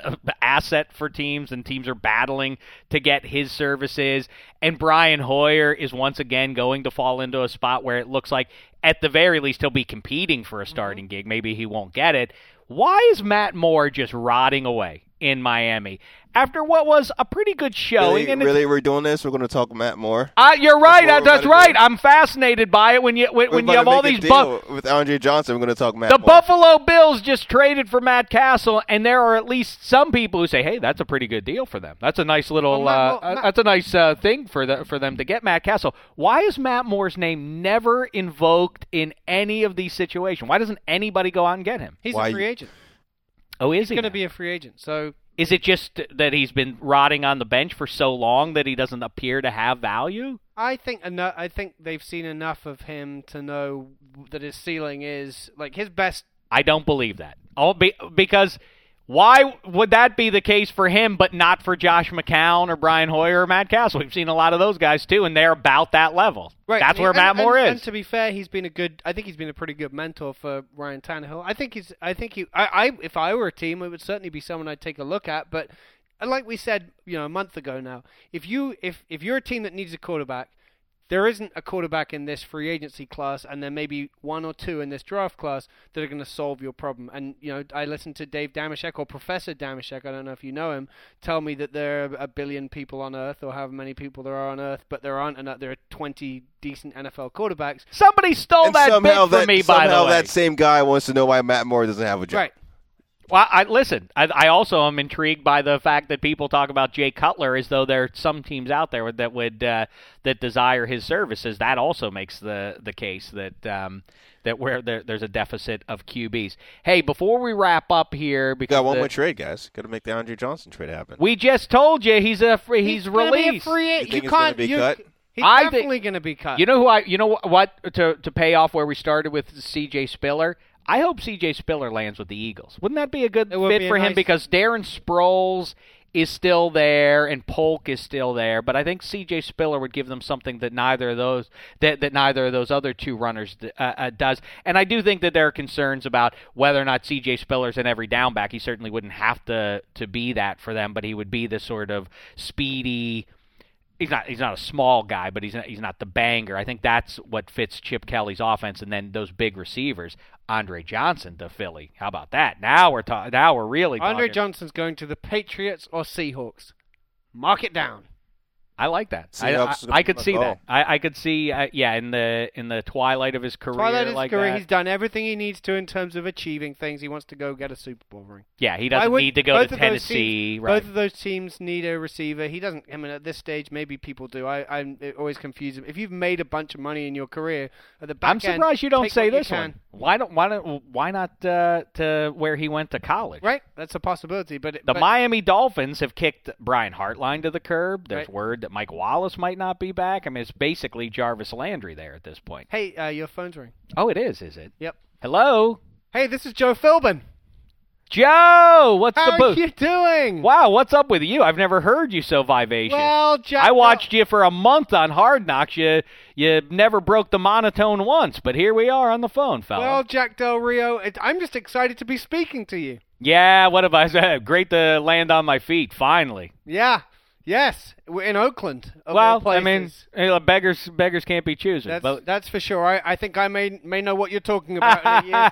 asset for teams and teams are battling to get his services, and Brian Hoyer is once again going to fall into a spot where it looks like at the very least he'll be competing for a starting gig. Maybe he won't get it. Why is Matt Moore just rotting away in Miami after what was a pretty good showing? Really, we're doing this? We're going to talk Matt Moore? You're right. That's right. I'm fascinated by it when you have all these with Andre Johnson. We're going to talk Matt Moore. The Buffalo Bills just traded for Matt Castle, and there are at least some people who say, "Hey, that's a pretty good deal for them. That's a nice little that's a nice thing for them to get Matt Castle." Why is Matt Moore's name never invoked in any of these situations? Why doesn't anybody go out and get him? He's a free agent. Oh, is he? He's going to be a free agent. So is it just that he's been rotting on the bench for so long that he doesn't appear to have value? I think they've seen enough of him to know that his ceiling is like his best. I don't believe that. Because why would that be the case for him, but not for Josh McCown or Brian Hoyer or Matt Castle? We've seen a lot of those guys too, and they're about that level. Right, that's where Matt Moore is. And to be fair, I think he's been a pretty good mentor for Ryan Tannehill. If I were a team, it would certainly be someone I'd take a look at. But like we said, a month ago now, if you're a team that needs a quarterback, there isn't a quarterback in this free agency class, and there may be one or two in this draft class that are going to solve your problem. And, I listened to Dave Dameshek, or Professor Dameshek, I don't know if you know him, tell me that there are 1 billion people on Earth, or however many people there are on Earth, but there are 20 decent NFL quarterbacks. Somebody stole that bit from me, by the way. Somehow that same guy wants to know why Matt Moore doesn't have a job. Right. Well, I also am intrigued by the fact that people talk about Jay Cutler as though there are some teams out there that would that desire his services. That also makes the case that where there's a deficit of QBs. Hey, before we wrap up here, because got one more trade, guys. Got to make the Andre Johnson trade happen. We just told you he's released. Be a free agent. You think he's going to be cut? He's definitely going to be cut. You know what? To pay off where we started with C.J. Spiller. I hope C.J. Spiller lands with the Eagles. Wouldn't that be a good fit for him? Because Darren Sproles is still there and Polk is still there, but I think C.J. Spiller would give them something that neither of those other two runners does. And I do think that there are concerns about whether or not C.J. Spiller's an every down back. He certainly wouldn't have to be that for them, but he would be this sort of speedy. He's not a small guy, but he's not the banger. I think that's what fits Chip Kelly's offense, and then those big receivers. Andre Johnson to Philly. How about that? Now we're talking. Now we're really talking. Andre Johnson's going to the Patriots or Seahawks. Mark it down. I like that. I could see that. I could see, in the twilight of his career. He's done everything he needs to in terms of achieving things. He wants to go get a Super Bowl ring. Yeah, he doesn't need to go to Tennessee. Both of those teams need a receiver. He doesn't. I mean, at this stage, maybe people do. I'm always confused. If you've made a bunch of money in your career, at the back I'm surprised you don't say this one. Why not to where he went to college? Right, that's a possibility. But Miami Dolphins have kicked Brian Hartline to the curb. There's word that Mike Wallace might not be back. I mean, it's basically Jarvis Landry there at this point. Hey, your phone's ringing. Oh, it is it? Yep. Hello? Hey, this is Joe Philbin. Joe, what's How the are boo? you doing? Wow, what's up with you? I've never heard you so vivacious. Well, Jack, I watched you for a month on Hard Knocks. You never broke the monotone once, but here we are on the phone, fella. Well, Jack Del Rio, I'm just excited to be speaking to you. Yeah, what have I said? Great to land on my feet, finally. Yeah. Yes, we're in Oakland. Of all Well, I places. mean, beggars can't be choosers. That's for sure. I think I may know what you're talking about in a year's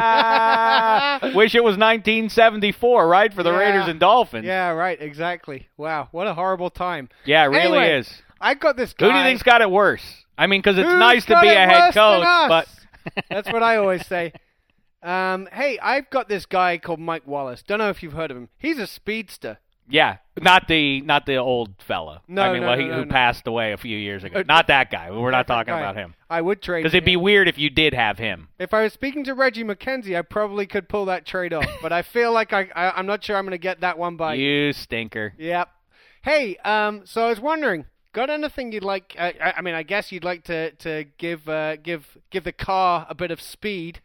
time. Wish it was 1974, right, for the Yeah. Raiders and Dolphins. Yeah, right, exactly. Wow, what a horrible time. Yeah, it really Anyway, is. I got this guy. Who do you think's got it worse? I mean, because it's Who's nice to got be it a head worse than coach, us? but That's what I always say. Hey, I've got this guy called Mike Wallace. Don't know if you've heard of him. He's a speedster. yeah, not the old fella. No, I mean, no, who no. passed away a few years ago. Not that guy. We're not talking Guy. about him. I would trade Because it'd be him. weird if you did have him. If I was speaking to Reggie McKenzie, I probably could pull that trade off. But I feel like I'm not sure I'm going to get that one by You stinker. Yep. Hey, so I was wondering, got anything you'd like? I mean, I guess you'd like to give the car a bit of speed.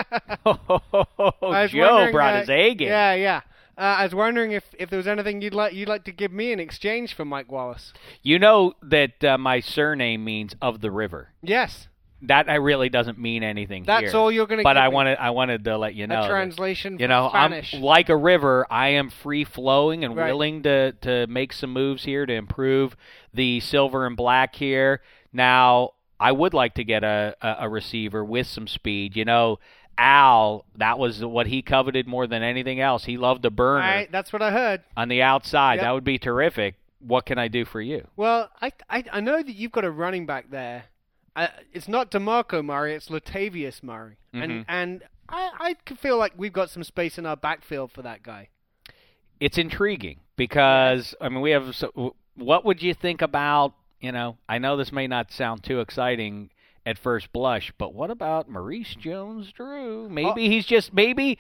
I was Joe wondering, brought his A game. Yeah, yeah. I was wondering if there was anything you'd like to give me in exchange for Mike Wallace. You know that my surname means of the river. Yes, That really doesn't mean anything here. that's all you're going to. But give I me. wanted to let you know. A that, translation. you from know, Spanish. I'm like a river. I am free flowing and Right. willing to make some moves here to improve the silver and black here. Now, I would like to get a receiver with some speed. You know, Al, that was what he coveted more than anything else. He loved a burner That's what I heard. on the outside. Yep. That would be terrific. What can I do for you? Well, I know that you've got a running back there. It's not DeMarco Murray, it's Latavius Murray. Mm-hmm. And I could feel like we've got some space in our backfield for that guy. It's intriguing because, I mean, we have. So, what would you think about, you know, I know this may not sound too exciting at first blush, but what about Maurice Jones-Drew? Maybe he's just, maybe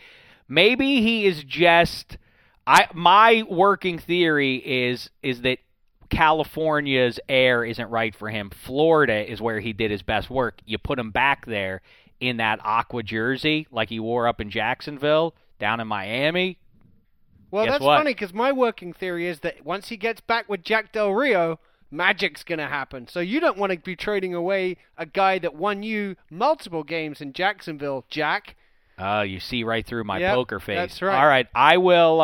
he is just, my working theory is that California's air isn't right for him. Florida is where he did his best work. You put him back there in that aqua jersey like he wore up in Jacksonville, down in Miami. Well, Guess that's what? funny because my working theory is that once he gets back with Jack Del Rio, magic's going to happen. So you don't want to be trading away a guy that won you multiple games in Jacksonville, Jack. Oh, you see right through my Yep, poker face. that's right. All right, I will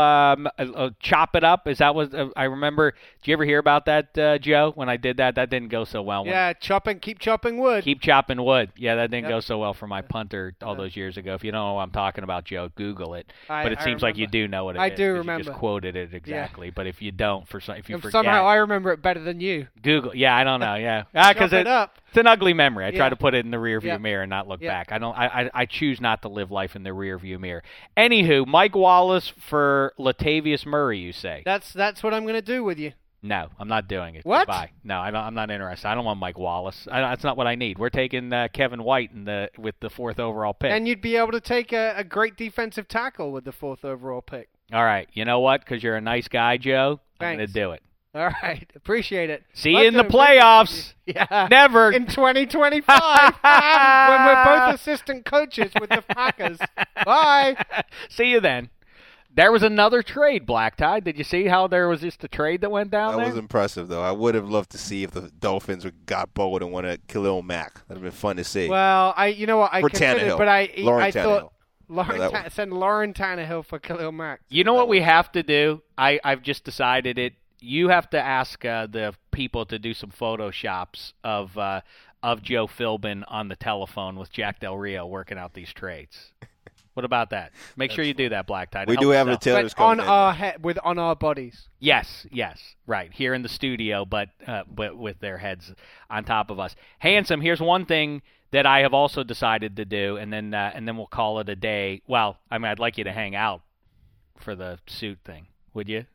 chop it up. Is that what I remember? Did you ever hear about that, Joe? When I did that, that didn't go so well. Yeah, keep chopping wood. Keep chopping wood. Yeah, that didn't Yep. go so well for my punter all those years ago. If you don't know what I'm talking about, Joe, Google it. But it I seems like you remember. do know what it I is, do 'cause remember. You just quoted it exactly. But if you don't, if you And forget, somehow I remember it better than you. Google. Yeah, I don't know. Yeah, Chop because it up. it's an ugly memory. I try Yeah. to put it in the rearview Yeah. mirror and not look Yeah. back. I choose not to live life in the rearview mirror. Anywho, Mike Wallace for Latavius Murray. You say? That's what I'm going to do with you. No, I'm not doing it. What? Goodbye. No, I'm not interested. I don't want Mike Wallace. That's not what I need. We're taking Kevin White with the 4th overall pick. And you'd be able to take a great defensive tackle with the 4th overall pick. All right. You know what? Because you're a nice guy, Joe. I'm going Thanks. to do it. All right, appreciate it. See you Let's in the do a business playoffs. review. Yeah. Never. In 2025, when we're both assistant coaches with the Packers. Bye. See you then. There was another trade, Black Tie. Did you see how there was just a trade that went down That there? was impressive, though. I would have loved to see if the Dolphins got bold and wanted Khalil Mack. That would have been fun to see. Well, you know what? I For considered, Tannehill. but Lauren I thought Tannehill. send Lauren Tannehill for Khalil Mack. You know what we have to do? I've just decided it. You have to ask the people to do some photoshops of Joe Philbin on the telephone with Jack Del Rio working out these trades. What about that? Make sure you do that, Black Tie. to We help do have us the out. Taylors But on coming in. our head, on our bodies. Yes, right here in the studio, but with their heads on top of us. Handsome, here's one thing that I have also decided to do, and then we'll call it a day. Well, I mean, I'd like you to hang out for the suit thing, would you?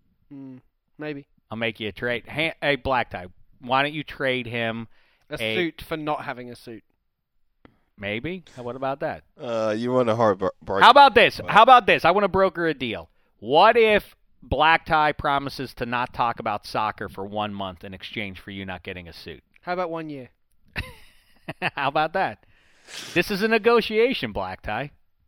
Maybe I'll make you a trade. Hey, Black Tie, why don't you trade him a suit for not having a suit. maybe? What about that? You run a hard bar. How about this? I want to broker a deal. What if Black Tie promises to not talk about soccer for 1 month in exchange for you not getting a suit? How about 1 year? How about that? This is a negotiation, Black Tie.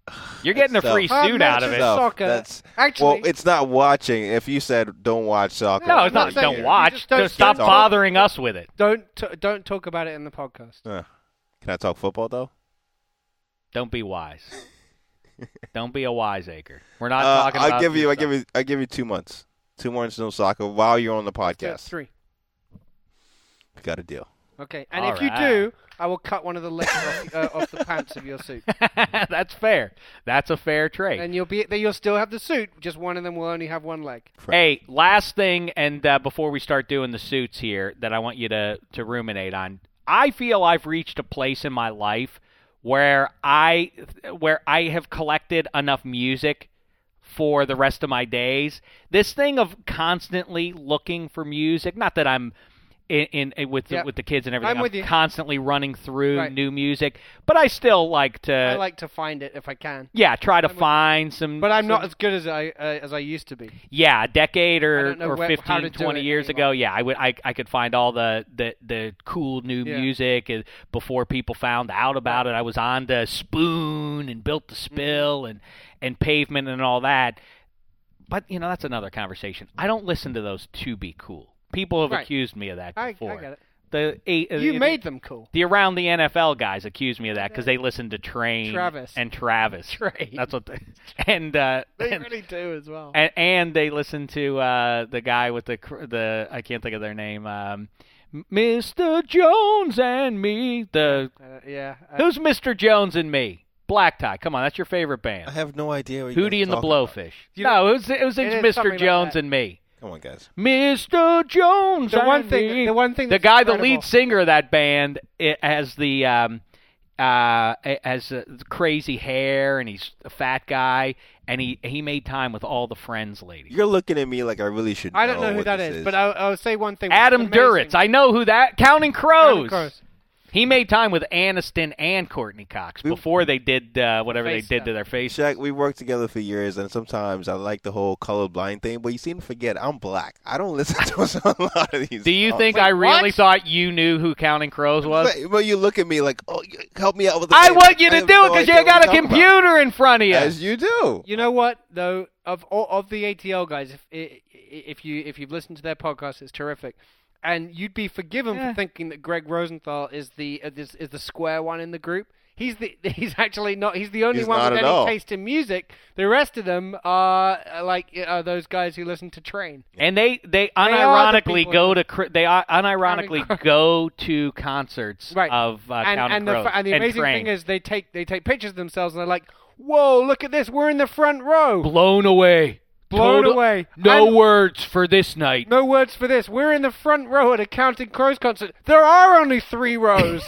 You're getting a free I'm suit not out of it. just soccer. That's Actually, well, it's not watching. If you said don't watch soccer, No, it's not not. saying Don't you watch. just don't- Just stop don't- bothering us with it. don't talk about it in the podcast. Can I talk football though? Don't be wise. Don't be a wiseacre. We're not talking about. I'll give you. this I give you 2 months. 2 months no soccer while you're on the podcast. 3. Got a deal. Okay, and All if you right. do, I will cut one of the legs off the pants of your suit, stuff. That's fair. That's a fair trade. and you'll still have the suit. Just one of them will only have one leg. Hey, last thing, and before we start doing the suits here, that I want you to ruminate on. I feel I've reached a place in my life where I have collected enough music for the rest of my days. This thing of constantly looking for music, not that I'm with the kids and everything. I'm with you. Constantly running through Right. new music, but I still like to. I like to find it if I can, try to with you. find some. but I'm not as good as I used to be. Yeah, a decade I or don't know 15, how to do 20 it years anymore. ago, yeah, I could find all the cool new Yeah. music before people found out about it. I was on to Spoon and Built to Spill and Pavement and all that. But, that's another conversation. I don't listen to those to be cool. People have Right. accused me of that I before. get it. You made them cool. The Around the NFL guys accuse me of that because they listen to Train Travis. and Travis. Train. That's what and They and, really do as well. and they listen to the guy with the I can't think of their name, Mr. Jones and me. Who's Mr. Jones and me? Black Tie. Come on, that's your favorite I band. have no idea. What you Hootie guys and the are talking about. Blowfish. You No, it was it is something Mr. like Jones that. and me. Come on, guys. Mr. Jones. The one and thing- me. the one thing the that's guy, the incredible- lead singer of that band, has the has crazy hair, and he's a fat guy, and he made time with all the Friends ladies. You're looking at me like I really should. I don't know who what that this is, but I'll say one thing. Adam Amazing. Duritz. I know who that. Counting Crows. Counting Crows. He made time with Aniston and Courtney Cox before they did whatever they Face did stuff. to their face. Shaq, we worked together for years, and sometimes I like the whole colorblind thing, but you seem to forget I'm black. I don't listen to a lot of these. Do you songs. think Wait, I really what? thought you knew who Counting Crows was? But you look at me like, oh, help me out with the I name. want you to have do no it because idea you got what a you're talking about. computer in front of you. As you do. You know what though? Of the ATL guys, if you've listened to their podcast, it's terrific. And you'd be forgiven for thinking that Greg Rosenthal is the square one in the group. He's actually not. He's the only He's one not with at any all. taste in music. The rest of them are those guys who listen to Train. And they are the unironically people go who- to unironically go to concerts Right. of Counting the, Crows and the amazing Train. thing is they take pictures of themselves and they're like, "Whoa, look at this! We're in the front row." blown away. Blown Total- away. No And- words for this night. No words for this. We're in the front row at a Counting Crows concert. There are only 3 rows.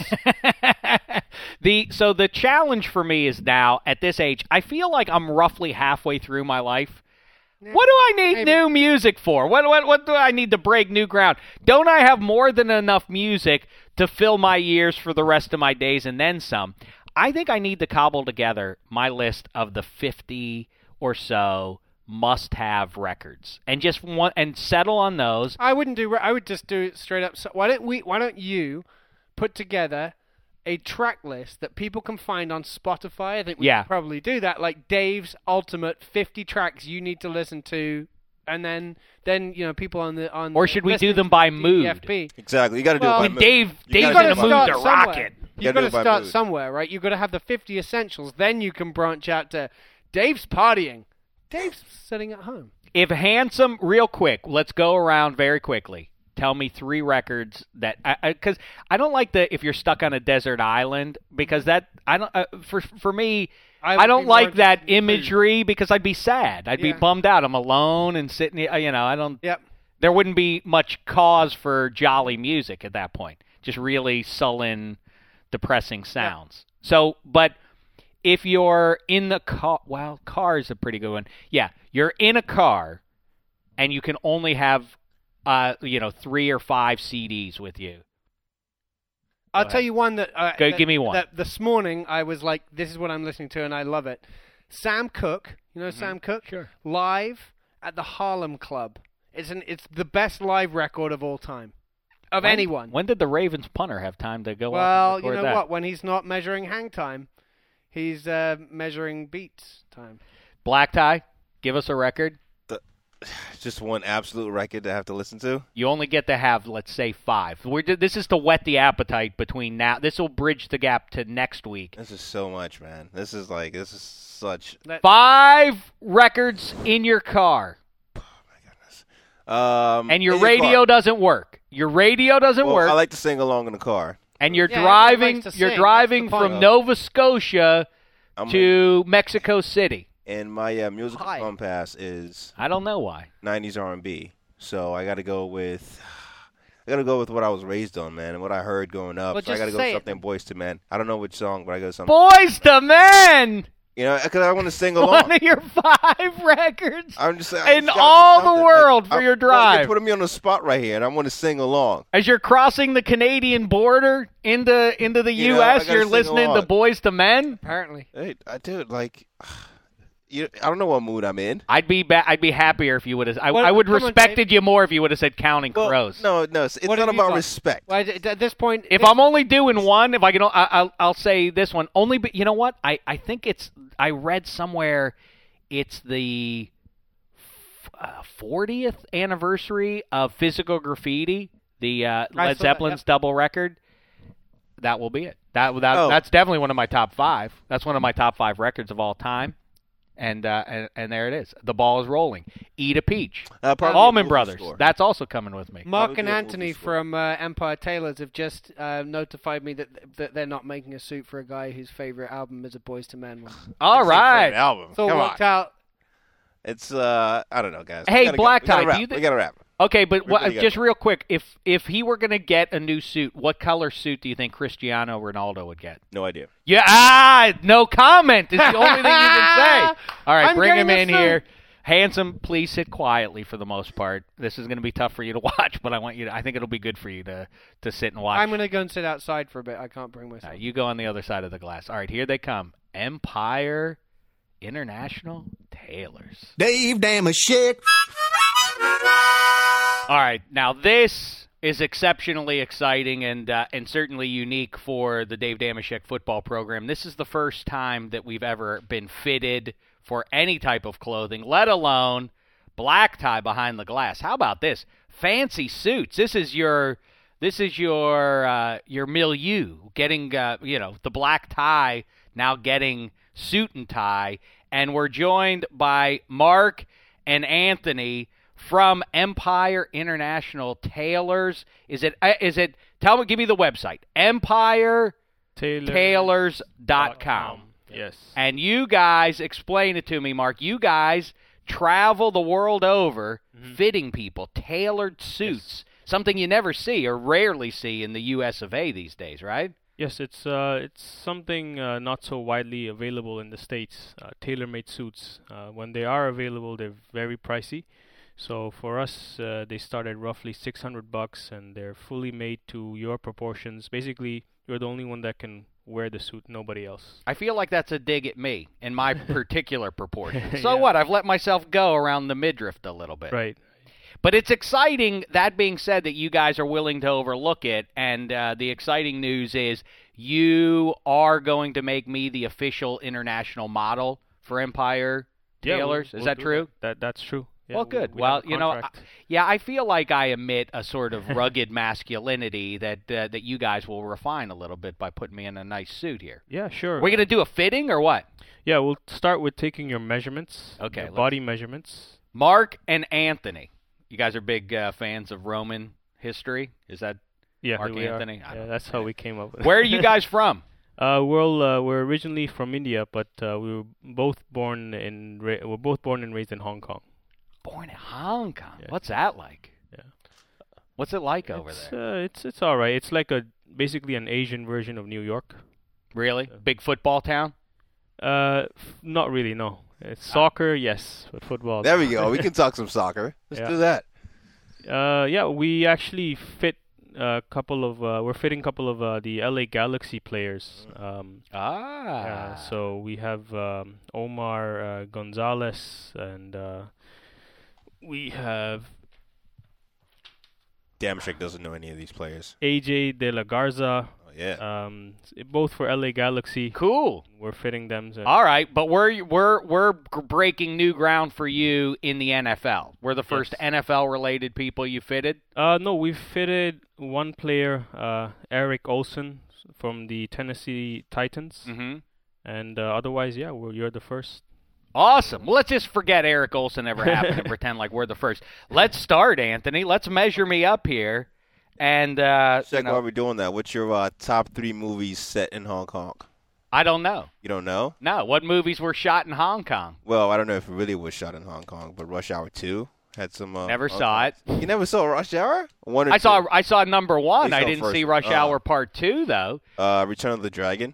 So the challenge for me is now at this age, I feel like I'm roughly halfway through my life. What do I need maybe. new music for? What do I need to break new ground? Don't I have more than enough music to fill my years for the rest of my days and then some? I think I need to cobble together my list of the 50 or so must-have records and just settle on those. I wouldn't do. I would just do it straight up. So why don't you put together a track list that people can find on Spotify? I think we Yeah. could probably do that. Like Dave's ultimate 50 tracks you need to listen to, and then people on Or should we do listening them to by the mood? DFP. Exactly. You got to do Well, it by When mood. Dave's You in gotta a do it mood by to mood. rock it. You've got gotta do to it by start mood. somewhere, right? You've got to have the 50 essentials. Then you can branch out to Dave's partying. Dave's sitting at home. If Handsome, real quick, let's go around very quickly. Tell me 3 records that, because I don't like if you're stuck on a desert island, because that I don't for me. I I would don't be more like that interested in food. imagery because I'd be sad. I'd be Yeah. bummed out. I'm alone and sitting. I don't. Yep. There wouldn't be much cause for jolly music at that point. Just really sullen, depressing sounds. So, but if you're in the car, well, car is a pretty good one. Yeah, you're in a car, and you can only have, 3 or 5 CDs with you. I'll Go tell ahead. you one that. Give me one. That this morning I was like, this is what I'm listening to, and I love it. Sam Cooke, you know Sam Cooke? Sure. Live at the Harlem Club. It's the best live record of all time, of anyone. When did the Ravens punter have time to go Well, up and you record know that? what? When he's not measuring hang time, He's measuring beats time. Black Tie, give us a record. Just one absolute record to have to listen to. You only get to have, let's say, 5. This is to whet the appetite between now. This will bridge the gap to next week. This is so much, man. This is such. 5 records in your car. And your radio doesn't work. Your radio doesn't work. I like to sing along in the car. And you're everyone driving. likes to You're sing. driving That's the from point. Nova Scotia to Mexico City. And my musical Hi. compass is I don't know why. 90s R&B. So I got to go with what I was raised on, man, and what I heard growing up. Well, so I got to just go say with something Boyz II Men. I don't know which song, but I go something. Boys to Men. You know, because I want to sing along. One of your 5 records I'm just saying, in all the world for your Well, drive. you're putting me on the spot right here, and I want to sing along. As you're crossing the Canadian border into the You know, I U.S., gotta you're sing listening to along. Boys to Men. Apparently. Hey, dude, I don't know what mood I'm in. I'd be happier if you would have. I Well, would come on, respected you more if you would have said Counting Crows. No, it's What not have you about got? respect. Well, at this point, If I'm only doing one, if I can, I'll say this one only. But you know what? I think it's. I read somewhere, it's the 40th anniversary of Physical Graffiti, the saw Led that, Zeppelin's yep. double record. That will be it. That's definitely one of my top 5. That's one of my top 5 records of all time. And there it is. The ball is rolling. Eat a Peach. Probably Allman a movie Brothers. score. That's also coming with me. Mark Probably and a movie Anthony score. from Empire Tailors have just notified me that they're not making a suit for a guy whose favorite album is a Boys to Men one. All right. Album. It's all Come worked on. out. It's I don't know, guys. Hey, We gotta go. Black We gotta Tie, wrap. do you thi- We gotta wrap. Okay, but We really just gotta- real quick, if he were going to get a new suit, what color suit do you think Cristiano Ronaldo would get? No idea. Yeah, no comment. It's the only thing you can say. All right, I'm bring him getting in a suit. here. Handsome, please sit quietly for the most part. This is going to be tough for you to watch, but I think it'll be good for you to sit and watch. I'm going to go and sit outside for a bit. I can't bring myself. You go on the other side of the glass. All right, here they come. Empire International Tailors. Dave Damashek. All right, now this is exceptionally exciting and certainly unique for the Dave Damashek football program. This is the first time that we've ever been fitted for any type of clothing, let alone Black Tie behind the glass. How about this? Fancy suits. This is your milieu. Getting the black tie now getting suit and tie, and we're joined by Mark and Anthony from Empire International Tailors. Is it? Give me the website. EmpireTailors.com. Yes. And you guys, explain it to me, Mark. You guys travel the world over fitting people, tailored suits, something you never see or rarely see in the U.S. of A. these days, right? Yes, it's something not so widely available in the States. Tailor-made suits, when they are available, they're very pricey. So for us, they start at roughly $600, and they're fully made to your proportions. Basically, you're the only one that can wear the suit, nobody else. I feel like that's a dig at me in my particular proportion. So Yeah. what? I've let myself go around the midriff a little bit. Right. But it's exciting, that being said, that you guys are willing to overlook it. And the exciting news is you are going to make me the official international model for Empire Tailors. We'll Is that do true? That's true. Yeah, Well, good. we Well, have a you know, contract. I feel like I emit a sort of rugged masculinity that you guys will refine a little bit by putting me in a nice suit here. Yeah, sure. We're going to do a fitting or what? Yeah, we'll start with taking your measurements. Okay, your let's- body measurements. Mark and Anthony. You guys are big fans of Roman history. Is that Yeah, Mark we Anthony? Are. I Yeah, don't that's how we came up with it. Where are you guys from? We're originally from India, but we were both born and raised in Hong Kong. Born in Hong Kong. Yeah. What's that like? Yeah. What's it like over there? It's all right. It's like basically an Asian version of New York. Really? Big football town? Not really. No. It's soccer, yes, but football. There we go. We can talk some soccer. Let's Yeah. do that. Yeah, we actually fit a couple of. We're fitting a couple of the LA Galaxy players. So we have Omar Gonzalez, and we have Damashek doesn't know any of these players. AJ De La Garza. Oh yeah. Both for LA Galaxy. Cool. We're fitting them. All right, but we're breaking new ground for you in the NFL. We're the first NFL-related people you fitted? No, we've fitted one player, Eric Olson from the Tennessee Titans. Mm-hmm. And otherwise, yeah, you're the first. Awesome. Well, let's just forget Eric Olson ever happened and pretend like we're the first. Let's start, Anthony. Let's measure me up here. And Check while we're doing that. What's your top 3 movies set in Hong Kong? I don't know. You don't know? No. What movies were shot in Hong Kong? Well, I don't know if it really was shot in Hong Kong, but Rush Hour 2 had some. Never saw it. You never saw Rush Hour? 1 or 2? I saw number 1. I didn't first see one. Rush Hour Part 2 though. Return of the Dragon.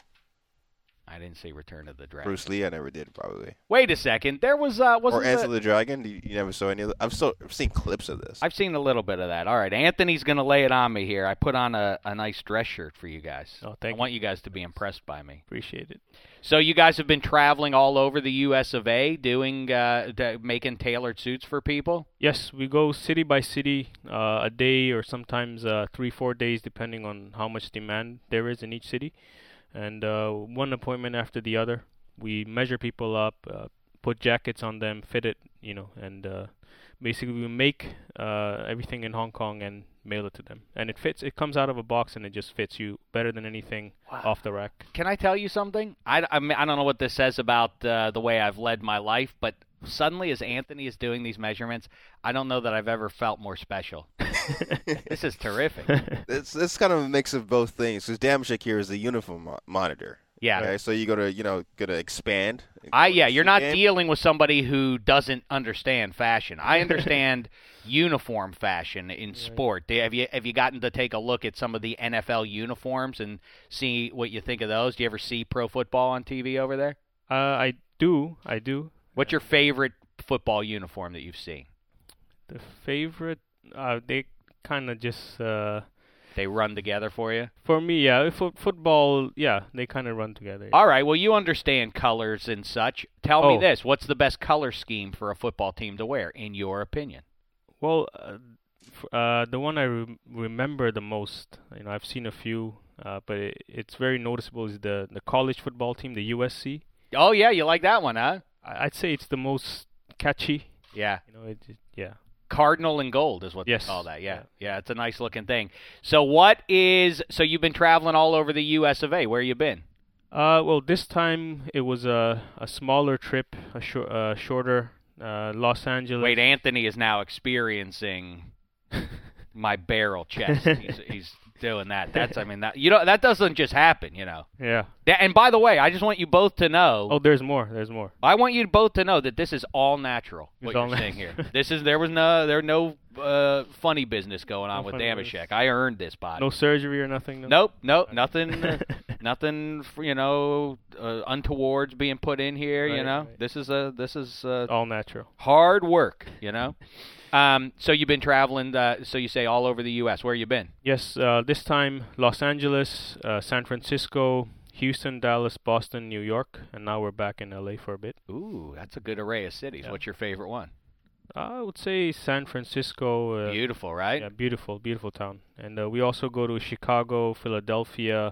I didn't see Return of the Dragon. Bruce Lee, I never did probably. Wait a second. There was or Enter the Dragon. You never saw any of that? I've seen clips of this. I've seen a little bit of that. All right, Anthony's going to lay it on me here. I put on a nice dress shirt for you guys. Oh, thank you. I want you guys to be impressed by me. Appreciate it. So you guys have been traveling all over the U.S. of A. doing making tailored suits for people? Yes, we go city by city, a day or sometimes 3-4 days, depending on how much demand there is in each city. And one appointment after the other. We measure people up, put jackets on them, fit it, and basically we make everything in Hong Kong and mail it to them. And it fits. It comes out of a box and it just fits you better than anything off the rack. Can I tell you something? I don't know what this says about the way I've led my life, but suddenly as Anthony is doing these measurements, I don't know that I've ever felt more special. This is terrific. It's kind of a mix of both things. Because Damashek here is the uniform monitor. Yeah. Okay, so you gotta expand. You're not dealing with somebody who doesn't understand fashion. I understand uniform fashion in sport. Have you gotten to take a look at some of the NFL uniforms and see what you think of those? Do you ever see pro football on TV over there? I do. What's your favorite football uniform that you've seen? The favorite, they kind of just. They run together for you? For me, yeah. Football, yeah, they kind of run together. All right, well, you understand colors and such. Tell me this. What's the best color scheme for a football team to wear, in your opinion? Well, the one I remember the most, I've seen a few, but it's very noticeable, is the college football team, the USC. Oh, yeah, you like that one, huh? I'd say it's the most catchy. Yeah. Yeah. Cardinal and gold is what they call that. Yeah, it's a nice looking thing. So you've been traveling all over the U.S. of A. Where you been? Well, this time it was a smaller trip, a shorter Los Angeles. Wait, Anthony is now experiencing my barrel chest. He's doing that. That doesn't just happen, Yeah. And by the way, I just want you both to know. Oh, there's more. I want you both to know that this is all natural. What you're saying here. There was no funny business going on with Damashek. I earned this body. No surgery or nothing. No? Nope. Nothing. Nothing. Untowards being put in here. Right. This is all natural. Hard work. So you've been traveling, so you say all over the U.S. Where you been? Yes, this time Los Angeles, San Francisco, Houston, Dallas, Boston, New York, and now we're back in L.A. for a bit. Ooh, that's a good array of cities. Yeah. What's your favorite one? I would say San Francisco. Beautiful, right? Yeah, beautiful town. And we also go to Chicago, Philadelphia,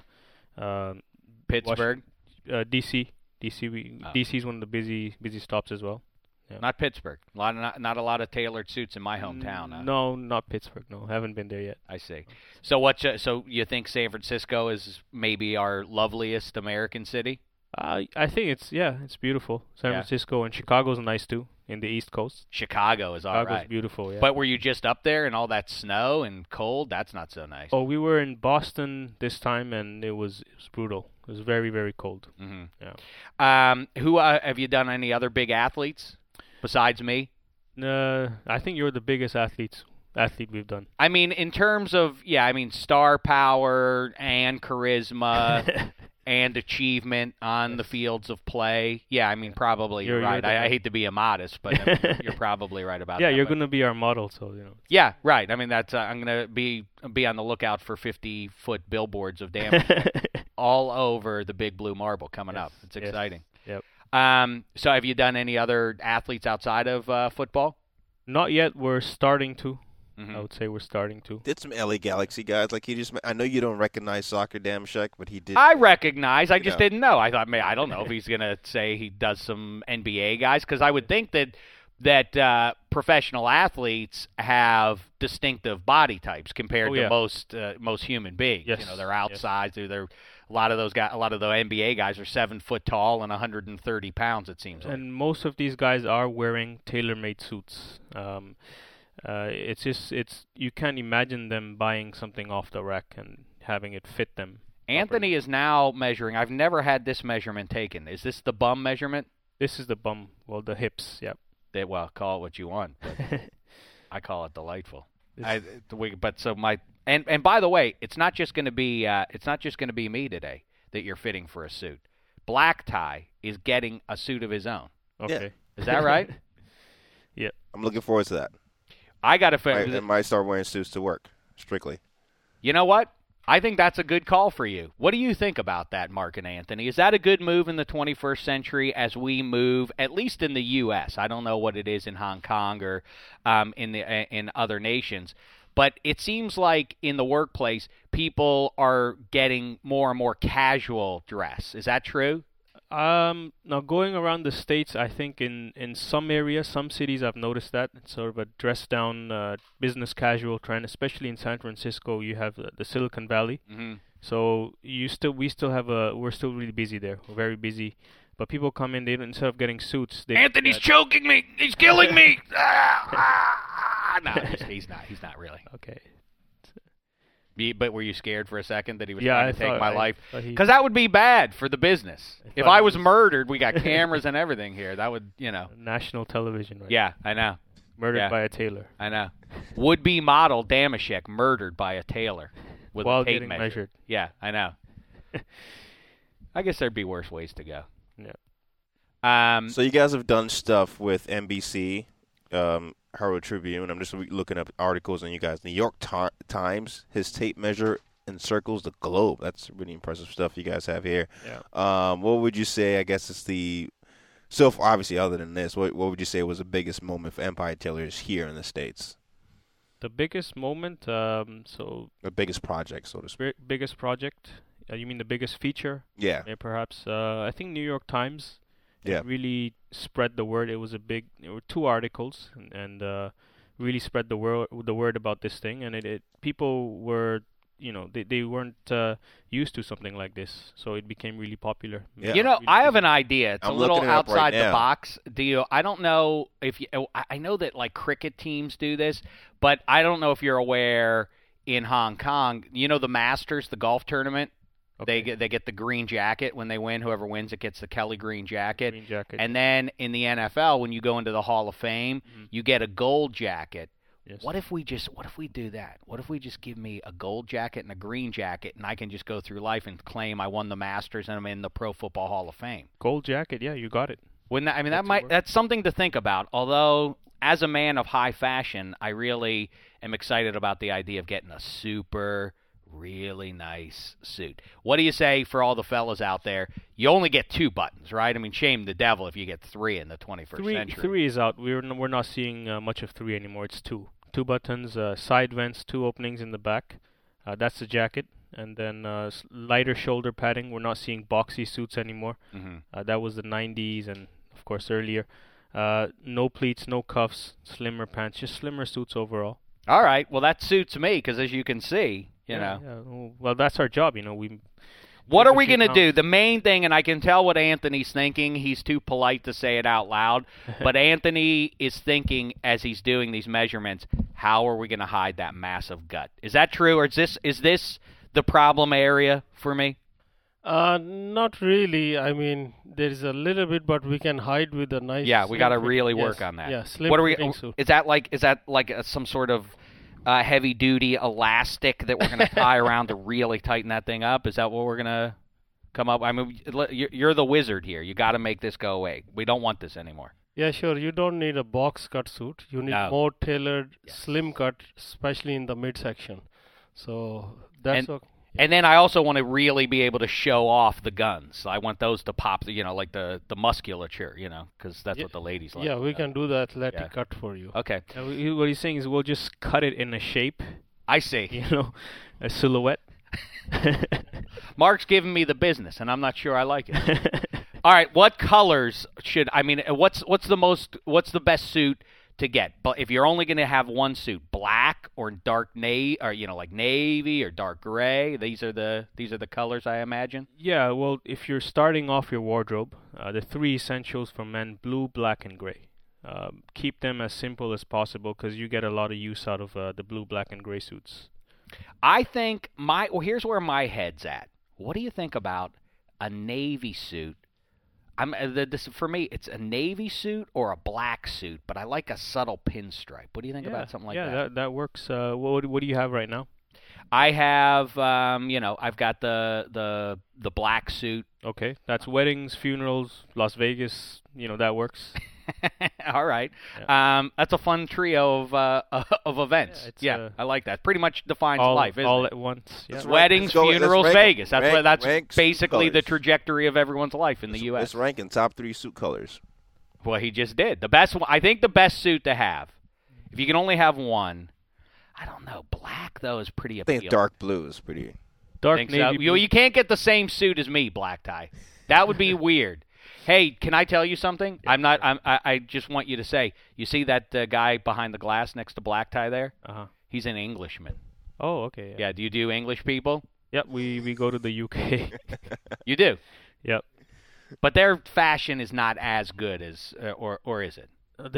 Pittsburgh, D.C. D.C. is one of the busy stops as well. Yeah. Not Pittsburgh. Not a lot of tailored suits in my hometown. Huh? No, not Pittsburgh. No, haven't been there yet. I see. So so you think San Francisco is maybe our loveliest American city? I think it's beautiful. San Francisco and Chicago's nice too, in the East Coast. Chicago is all right. Chicago's beautiful, yeah. But were you just up there and all that snow and cold? That's not so nice. Oh, we were in Boston this time, and it was brutal. It was very, very cold. Mm-hmm. Yeah. Who have you done any other big athletes besides me? I think you're the biggest athlete we've done. I mean, in terms of star power and charisma. And achievement on the fields of play. Yeah, I mean, probably you're right. I hate to be immodest, but you're probably right about that. Yeah, you're going to be our model, so Yeah, right. I mean, that's I'm going to be on the lookout for 50-foot billboards of Damashek all over the Big Blue Marble coming up. It's exciting. Yep. So have you done any other athletes outside of football? Not yet. We're starting to. I would say we're starting to. Did some LA Galaxy guys like he just? I know you don't recognize soccer, Damashek, but he did. I recognize. I just didn't know. I thought, I don't know if he's gonna say he does some NBA guys, because I would think that professional athletes have distinctive body types compared to most human beings. Yes. You know, they're outside. They're a lot of those guys. A lot of the NBA guys are 7 foot tall and 130 pounds. It seems like. And most of these guys are wearing tailor-made suits. It's you can't imagine them buying something off the rack and having it fit them. Anthony is now measuring. I've never had this measurement taken. Is this the bum measurement? This is the bum. Well, the hips. Yep. Well, call it what you want. But I call it delightful. And by the way, it's not just going to be me today that you're fitting for a suit. Black Tie is getting a suit of his own. Okay. Is that right? Yeah. I'm looking forward to that. I got to I might start wearing suits to work, strictly. You know what? I think that's a good call for you. What do you think about that, Mark and Anthony? Is that a good move in the 21st century as we move, at least in the U.S.? I don't know what it is in Hong Kong or in other nations, but it seems like in the workplace, people are getting more and more casual dress. Is that true? Now going around the States, I think in some areas, some cities, I've noticed that it's sort of a dress down, business casual trend. Especially in San Francisco, you have the Silicon Valley. Mm-hmm. So we're still really busy there. We're very busy. But people come in, instead of getting suits, Anthony's choking me. He's killing me. No, he's not. He's not really. Okay. But were you scared for a second that he was trying to take my life? Because that would be bad for the business. If I was murdered, we got cameras and everything here. That would, National television, right? Yeah, I know. Murdered by a tailor. I know. Would-be model Damashek murdered by a tailor with while a tape getting measured. Yeah, I know. I guess there'd be worse ways to go. Yeah. So you guys have done stuff with NBC, Herald Tribune. I'm just looking up articles on you guys. New York Times, his tape measure encircles the globe. That's really impressive stuff you guys have here. Yeah. What would you say, I guess it's so far, obviously other than this, what would you say was the biggest moment for Empire Tailors here in the States? The biggest moment, the biggest project, so to speak. Biggest project? You mean the biggest feature? Yeah. Perhaps. I think New York Times. It really spread the word. There were 2 articles and really spread the word about this thing. And people were, they weren't used to something like this, so it became really popular. Yeah. I have an idea. It's I'm a little outside the box. I don't know if I know that like cricket teams do this, but I don't know if you're aware in Hong Kong. The Masters, the golf tournament. Okay. They get the green jacket when they win. Whoever wins it gets the Kelly green jacket. And then in the NFL, when you go into the Hall of Fame, you get a gold jacket. Yes. What if we do that? What if we just give me a gold jacket and a green jacket, and I can just go through life and claim I won the Masters and I'm in the Pro Football Hall of Fame? Gold jacket, yeah, you got it. Wouldn't that, that's something to think about. Although, as a man of high fashion, I really am excited about the idea of getting a super really nice suit. What do you say for all the fellas out there? You only get 2 buttons, right? I mean, shame the devil if you get 3 in the 21st century. 3 is out. We're not seeing much of 3 anymore. It's 2. 2 buttons, side vents, 2 openings in the back. That's the jacket. And then lighter shoulder padding. We're not seeing boxy suits anymore. Mm-hmm. That was the 90s and, of course, earlier. No pleats, no cuffs, slimmer pants, just slimmer suits overall. All right. Well, that suits me because, as you can see, Yeah. Well, that's our job, What are we going to do? The main thing, and I can tell what Anthony's thinking. He's too polite to say it out loud. But Anthony is thinking as he's doing these measurements, how are we going to hide that massive gut? Is that true, or is this the problem area for me? Not really. I mean, there is a little bit, but we can hide with a nice. Yeah, we got to really work on that. Yeah, slim what are we? suit. Is that like some sort of heavy-duty elastic that we're going to tie around to really tighten that thing up? Is that what we're going to come up? I mean, you're the wizard here. You got to make this go away. We don't want this anymore. Yeah, sure. You don't need a box cut suit. You need more tailored, slim cut, especially in the midsection. So that's And then I also want to really be able to show off the guns. I want those to pop, like the musculature, because that's what the ladies like. Yeah, we can do the athletic Yeah. cut for you. Okay, What he's saying is we'll just cut it in a shape, I see. a silhouette. Mark's giving me the business, and I'm not sure I like it. All right, what colors what's the best suit to get? But if you're only going to have one suit, black or dark navy, or like navy or dark gray, these are the colors, I imagine. Yeah, well, if you're starting off your wardrobe, the 3 essentials for men: blue, black, and gray. Keep them as simple as possible because you get a lot of use out of the blue, black, and gray suits. I think here's where my head's at. What do you think about a navy suit? For me, it's a navy suit or a black suit, but I like a subtle pinstripe. What do you think about something like that? Yeah, that works. What do you have right now? I have, I've got the black suit. Okay, that's weddings, funerals, Las Vegas. That works. All right. Yeah. That's a fun trio of events. Yeah, I like that. Pretty much defines all, life, isn't all it? at once. Yeah. Let's Weddings, let's funerals, rank 'em. Vegas. That's Rank suit basically the colors. trajectory of everyone's life in the U.S. Let's rank in top 3 suit colors. Well, he just did. The best one, I think the best suit to have, if you can only have one, I don't know. Black, though, is pretty I appealing. think dark blue is pretty. Dark Think navy. so? You can't get the same suit as me, black tie. That would be weird. Hey, can I tell you something? I just want you to say, you see that guy behind the glass next to black tie there? Uh-huh. He's an Englishman. Oh, okay. Yeah, do you do English people? Yep, we go to the UK. You do. Yep. But their fashion is not as good as, or is it?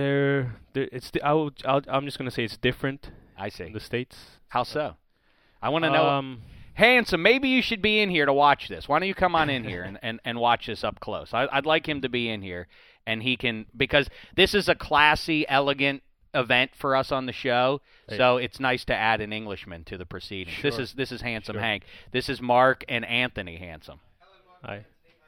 I'm just gonna say it's different I see. in the States. How so? I want to know. Handsome, maybe you should be in here to watch this. Why don't you come on in here and watch this up close? I'd like him to be in here, and he can, because this is a classy, elegant event for us on the show, so it's nice to add an Englishman to the proceedings. Sure. This is Handsome Sure. Hank. This is Mark and Anthony Handsome. Hi.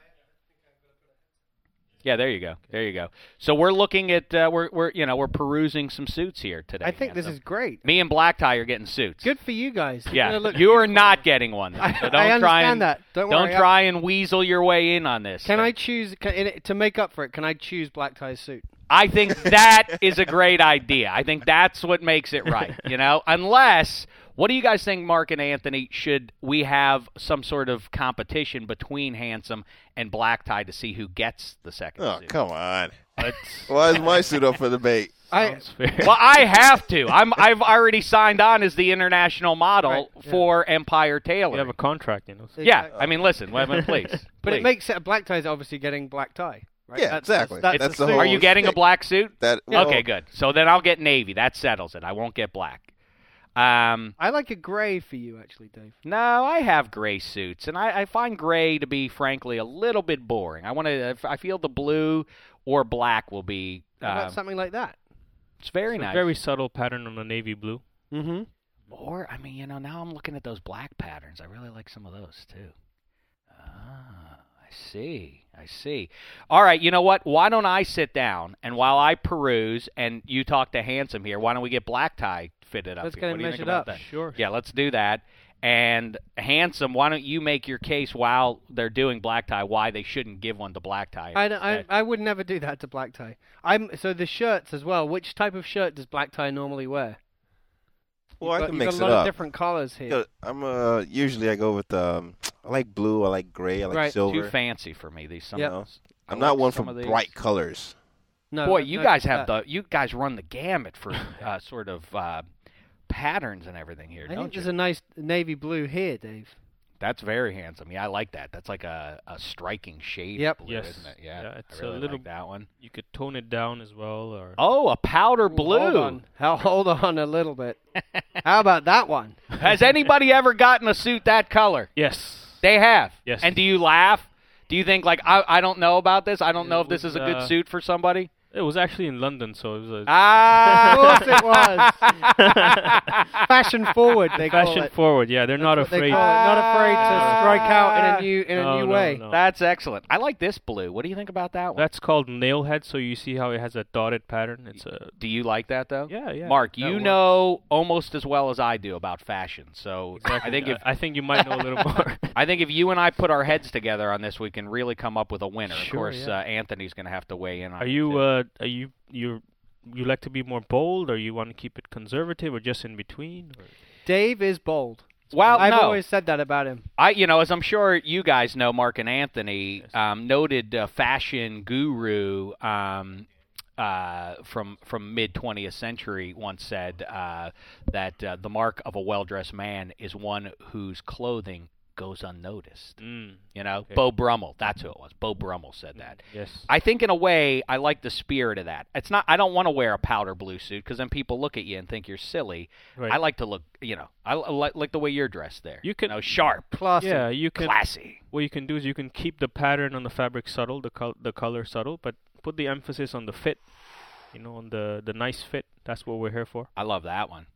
Yeah, there you go. There you go. So we're looking at we're perusing some suits here today. I think this Handsome. is great. Me and Black Tie are getting suits. Good for you guys. You're Yeah, gonna look you are beautiful. not getting one. So I don't understand try and, that. Don't worry. try and weasel your way in on this. Can I choose to make up for it? Can I choose black tie's suit? I think that is a great idea. I think that's what makes it right. Unless, what do you guys think, Mark and Anthony? Should we have some sort of competition between Handsome and Black Tie to see who gets the second Oh, suit? come on. That's Why is my suit up for debate? sounds fair. Well, I have to. I've already signed on as the international model Right, yeah. for Empire Taylor. You have a contract, So. Yeah, I mean, listen, please. But please. it makes it black tie's obviously getting black tie. Right? Yeah, exactly. That's That's the the suit. whole Are you getting a shtick. black suit? That Okay, good. So then I'll get navy. That settles it. I won't get black. I like a gray for you, actually, Dave. No, I have gray suits, and I find gray to be, frankly, a little bit boring. I feel the blue or black will be. How about something like that? It's very It's a nice. very subtle pattern on the navy blue. Mm-hmm. Or, I mean, now I'm looking at those black patterns. I really like some of those too. Ah, I see. All right, you know what? Why don't I sit down, and while I peruse and you talk to Handsome here, why don't we get Black Tie fitted up Let's here? get What him do you think measured about up. that? Sure. Yeah, let's do that. And Handsome, why don't you make your case while they're doing Black Tie why they shouldn't give one to Black Tie? I would never do that to black tie. So the shirts as well. Which type of shirt does black tie normally wear? Well, I can You've mix got a it lot of up. different colors here. I'm usually I go with I like blue, I like gray, I like Right. silver. Too fancy for me. These some Yep. of those. I I'm not like one some for of these. bright colors. No, Boy, I've you noticed guys have that. you guys run the gamut for sort of patterns and everything here, I don't think you? there's a nice navy blue here, Dave. That's very handsome. Yeah, I like that. That's like a striking shade Yep. of blue, Yes. isn't it? Yeah, Yeah, it's I really a little- like that one. You could tone it down as well, or Oh, a powder blue. Hold on. Hold on a little bit. How about that one? Has anybody ever gotten a suit that color? yes, They have. Yes. And do you laugh? Do you think, like, I don't know about this? I don't know if this It is a was, good suit for somebody? It was actually in London, so it was a Ah, Of course it was. Fashion forward, they call fashion it. forward. Yeah, they're not That's what they afraid. call it. Not afraid to strike out in a No, new no, way. no. That's excellent. I like this blue. What do you think about that one? That's called nailhead. So you see how it has a dotted pattern. It's a Do you like that though? yeah. Mark, that you works. know almost as well as I do about fashion. So I think if I think you might know a little more. I think if you and I put our heads together on this, we can really come up with a winner. Of Sure, course, yeah. Anthony's going to have to weigh in on Are it, you too. you like to be more bold, or you want to keep it conservative, or just in between? Or? Dave is bold. Well, I've no. always said that about him. As I'm sure you guys know, Mark and Anthony, noted fashion guru from mid 20th century once said that the mark of a well-dressed man is one whose clothing goes unnoticed. You know, Okay. Beau Brummel, that's who it was. Beau Brummel said that. Yes. I think in a way I like the spirit of that. It's not. I don't want to wear a powder blue suit because then people look at you and think you're silly. Right. I like to look. I like the way you're dressed there. You can- sharp, Classy. Yeah, you can. classy. What you can do is you can keep the pattern on the fabric subtle, the color subtle, but put the emphasis on the fit. You know, on the nice fit. That's what we're here for. I love that one.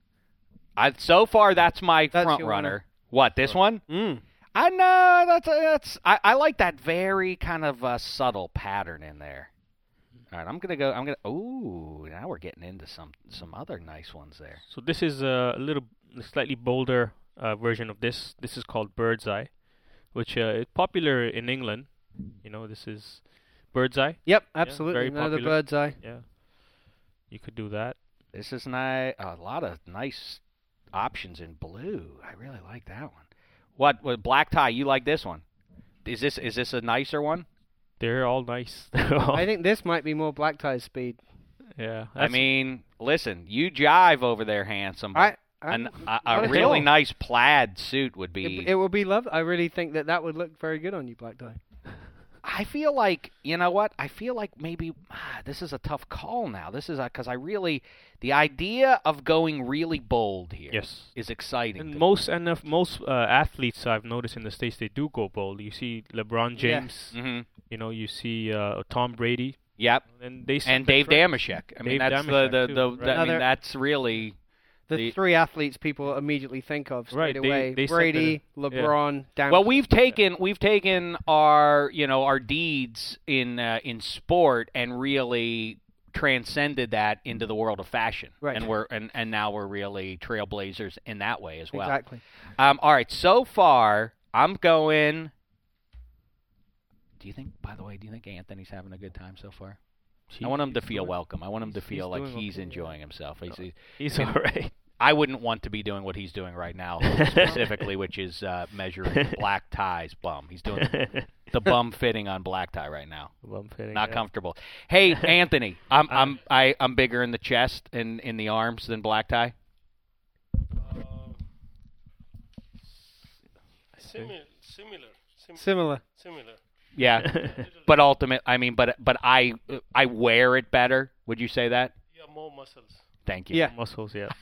So far that's my That's front your runner. winner. What, this one? I know I like that very kind of studdle pattern in there. All right, I'm gonna. Ooh, now we're getting into some other nice ones there. So this is a slightly bolder version of this. This is called Bird's Eye, which is popular in England. You know, this is Bird's Eye. Yep, absolutely. very Another popular. bird's eye. Yeah, you could do that. This is nice. A lot of nice options in blue. I really like that one. What black tie? You like this one? Is this a nicer one? They're all nice. I think this might be more black tie speed. Yeah. I mean, listen, you jive over there, handsome. I A not at really all. nice plaid suit would be. It would be lovely. I really think that would look very good on you, black tie. I feel like, you know what? I feel like maybe this is a tough call now. This is because the idea of going really bold here is Yes. exciting. And to most athletes I've noticed in the States, they do go bold. You see LeBron James. me. You know, you see Tom Brady. Yep. And they set And the Dave trend. Damashek. I mean, Dave that's Damashek too, right. I mean, that's really. The three athletes people immediately think of straight Right, they- away: they set Brady, the- LeBron, Damashek. Well, we've taken our deeds in sport and really transcended that into the world of fashion. Right. And now we're really trailblazers in that way as well. Exactly. All right. So far, I'm going. Do you think Anthony's having a good time so far? I want him to feel welcome. I want him to feel like doing he's okay, enjoying himself. He's all right. I wouldn't want to be doing what he's doing right now, specifically, which is measuring black tie's bum. He's doing the bum fitting on black tie right now. Bum fitting, Not yeah. comfortable. Hey, Anthony, I'm bigger in the chest and in the arms than black tie. Similar. Similar. Yeah, but but I wear it better. Would you say that? Yeah, more muscles. Thank you. Yeah. Muscles, yeah.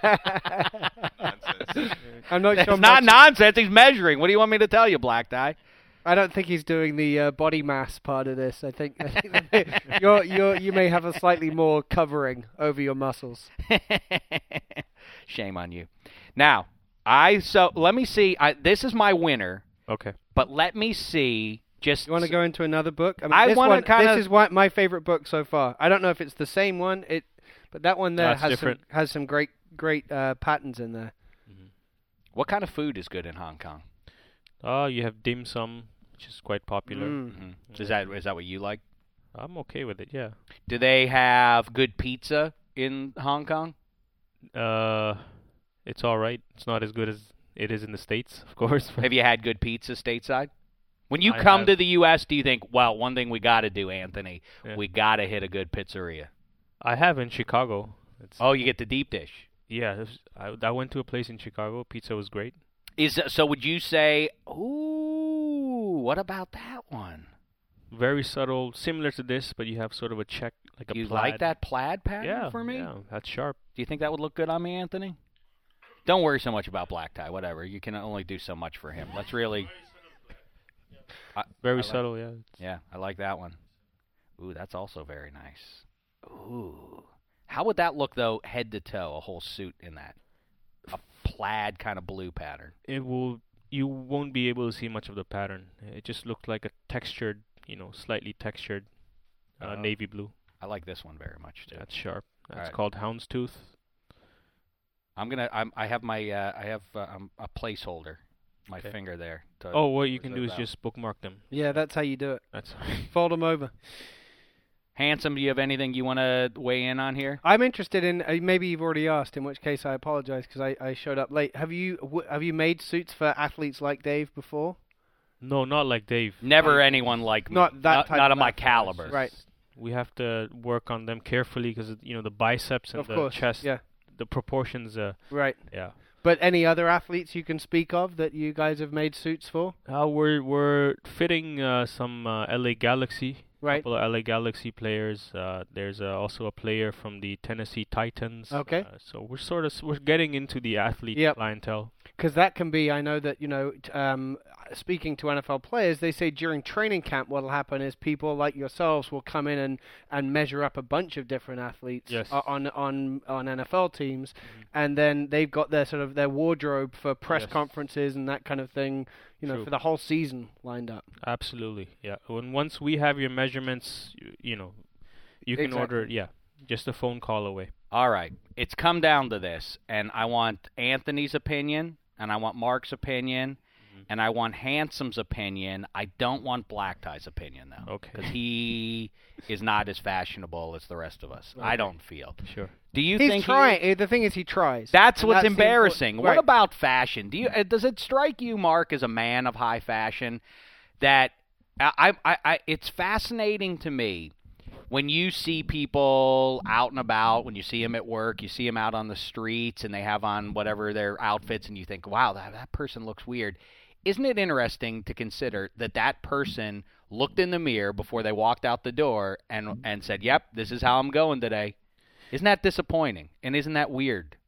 I'm not sure. It's not much- nonsense. He's measuring. What do you want me to tell you, black tie? I don't think he's doing the body mass part of this. I think that you may have a slightly more covering over your muscles. Shame on you. Now, let me see. This is my winner, Okay. but let me see. Just You want to go into another book? I this wanna one, kinda- This is my favorite book so far. I don't know if it's the same one. But that one there That's different. has some great patterns in there. What kind of food is good in Hong Kong? You have dim sum, which is quite popular. Is that what you like? I'm okay with it, yeah. Do they have good pizza in Hong Kong? It's all right. It's not as good as it is in the States, of course. Have you had good pizza stateside? When you I come have. to the U.S., do you think, well, one thing we got to do, Anthony, Yeah. we got to hit a good pizzeria? I have in Chicago. Oh, you get the deep dish. Yeah, I went to a place in Chicago. Pizza was great. So would you say, ooh, what about that one? Very subtle, similar to this, but you have sort of a check, like a You plaid. like that plaid pattern Yeah, for me? yeah, that's sharp. Do you think that would look good on me, Anthony? Don't worry so much about black tie. Whatever. You can only do so much for him. Let's really. Very like- subtle, yeah. Yeah, I like that one. Ooh, that's also very nice. Ooh. How would that look, though, head to toe, a whole suit in that? A plaid kind of blue pattern. You won't be able to see much of the pattern. It just looked like a textured, slightly textured navy blue. I like this one very much, too. That's sharp. That's right. called houndstooth. I have my a placeholder, my finger there. What you can do is just bookmark them. Yeah, that's how you do it. That's Fold them over. Handsome, do you have anything you want to weigh in on here? I'm interested in, maybe you've already asked, in which case I apologize because I showed up late. Have you made suits for athletes like Dave before? No, not like Dave. Never anyone like me. Not that type not of of my athlete. caliber. Right. We have to work on them carefully because the biceps and Of the course, chest, yeah. the proportions. Right. Yeah. But any other athletes you can speak of that you guys have made suits for? We're fitting some LA Galaxy. Right. Couple of LA Galaxy players. There's also a player from the Tennessee Titans. Okay. So we're getting into the athlete Yep. clientele. Because that can be, I know that, speaking to NFL players, they say during training camp what will happen is people like yourselves will come in and measure up a bunch of different athletes Yes. on NFL teams, and then they've got their sort of their wardrobe for press Yes. conferences and that kind of thing, True. for the whole season lined up. Absolutely. Yeah. Once we have your measurements, you can Exactly. order it. Yeah. Just a phone call away. All right. It's come down to this, and I want Anthony's opinion, and I want Mark's opinion, and I want Handsome's opinion. I don't want Black Tie's opinion, though. Okay. Because he is not as fashionable as the rest of us. I don't feel. Sure. Do you He's think trying. The thing is, he tries. That's And what's the important- embarrassing. What Right. about fashion? Do you does it strike you, Mark, as a man of high fashion, that it's fascinating to me when you see people out and about, when you see them at work, you see them out on the streets, and they have on whatever their outfits, and you think, wow, that person looks weird. Isn't it interesting to consider that person looked in the mirror before they walked out the door and said, yep, this is how I'm going today? Isn't that disappointing? And isn't that weird?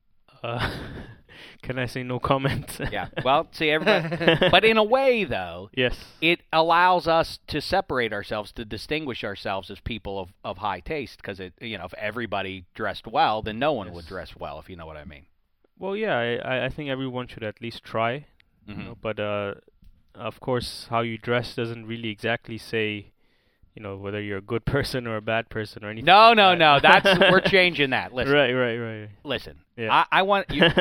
Can I say no comment? Yeah. Well, see, everybody. But in a way, though, Yes. it allows us to separate ourselves, to distinguish ourselves as people of high taste. Because if everybody dressed well, then no one would dress well. If you know what I mean. Well, yeah. I think everyone should at least try. But of course, how you dress doesn't really exactly say, whether you're a good person or a bad person or anything. No. like that. We're changing that. Listen. Right. Listen. Yeah. I want you.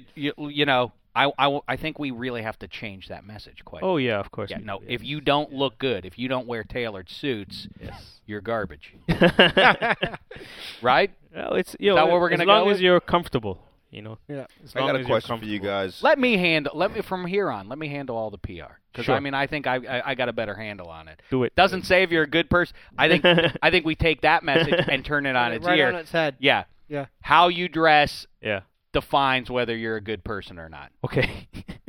I think we really have to change that message. Quite. Oh yeah, of course. Yeah. we No. do, If you don't look good, if you don't wear tailored suits, you're garbage. yes. Right? Well, it's that what we're gonna as long go as with? you're comfortable, Yeah. As I long got a as you're question for you comfortable. guys. Let me from here on. Let me handle all the PR because Sure. I think I got a better handle on it. Do it. Doesn't say if you're a good person. I think we take that message and turn it on its right ear. on its head. Yeah. Yeah. How you dress Yeah. defines whether you're a good person or not. Okay.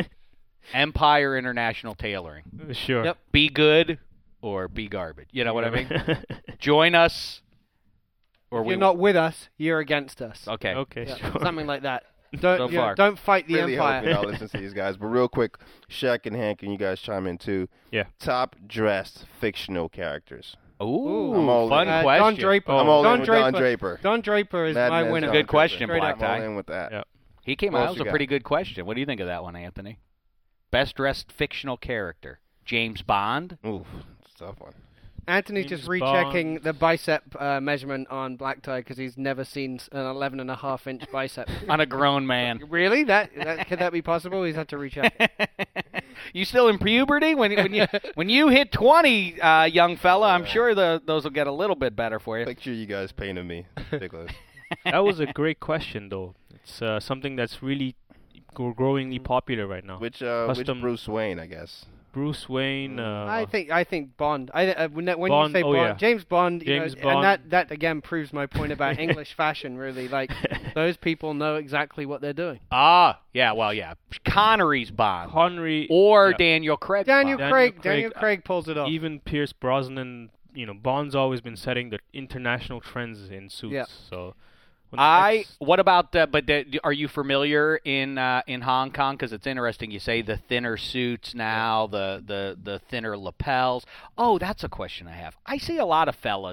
Empire International Tailoring. Sure. Yep. Be good or be garbage. You know what I mean? Join us. Or If you're not with us, you're against us. Okay. Okay. Yeah, Sure. something like that. So far. Don't fight the Really empire. hoping I'll listen to these guys. But real quick, Shaq and Hank, can you guys chime in too? Yeah. Top dressed fictional characters. Ooh, I'm all fun in. question. Don Draper. I'm all Don in with Draper. Don Draper. Don Draper is Mad my Men's winner. Don Good question, Draper. Black I'm all Tie. in with that. Yeah. He came What out. else That was you a got? pretty good question. What do you think of that one, Anthony? Best dressed fictional character. James Bond. Oof, it's a tough one. Anthony's James just rechecking Bond. the bicep measurement on Black Tie because he's never seen an 11.5-inch bicep. On a grown man. Really? That could that be possible? He's had to recheck. You still in puberty? When you hit 20, young fella, I'm sure those will get a little bit better for you. Picture you guys painting me. Ridiculous. That was a great question, though. It's something that's really growingly popular right now. Which Custom- Bruce Wayne, I guess. Bruce Wayne. I think Bond. When you Bond, say oh, Bond, yeah. James Bond, James and Bond. that again proves my point about English fashion. Really, like those people know exactly what they're doing. Yeah, well, yeah. Connery's Bond. Connery Or yeah. Daniel Craig. Daniel Bond. Craig pulls it off. Even Pierce Brosnan. Bond's always been setting the international trends in suits. Yeah. So. when the next- What about? Are you familiar in Hong Kong? Because it's interesting. You say the thinner suits now, the thinner lapels. Oh, that's a question I have. I see a lot of fellas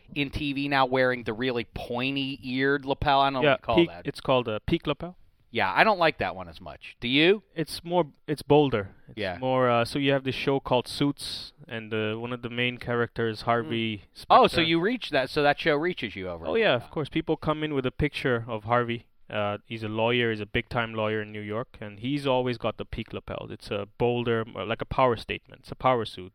in TV now wearing the really pointy-eared lapel. I don't know what you call peak, that. it's called a peak lapel. Yeah, I don't like that one as much. Do you? It's bolder. It's Yeah. more. So you have this show called Suits, and one of the main characters, Harvey. Oh, Specter. so you reach that? So that show reaches you over. Oh yeah, of course. People come in with a picture of Harvey. He's a lawyer. He's a big-time lawyer in New York, and he's always got the peak lapel. It's a bolder, like a power statement. It's a power suit.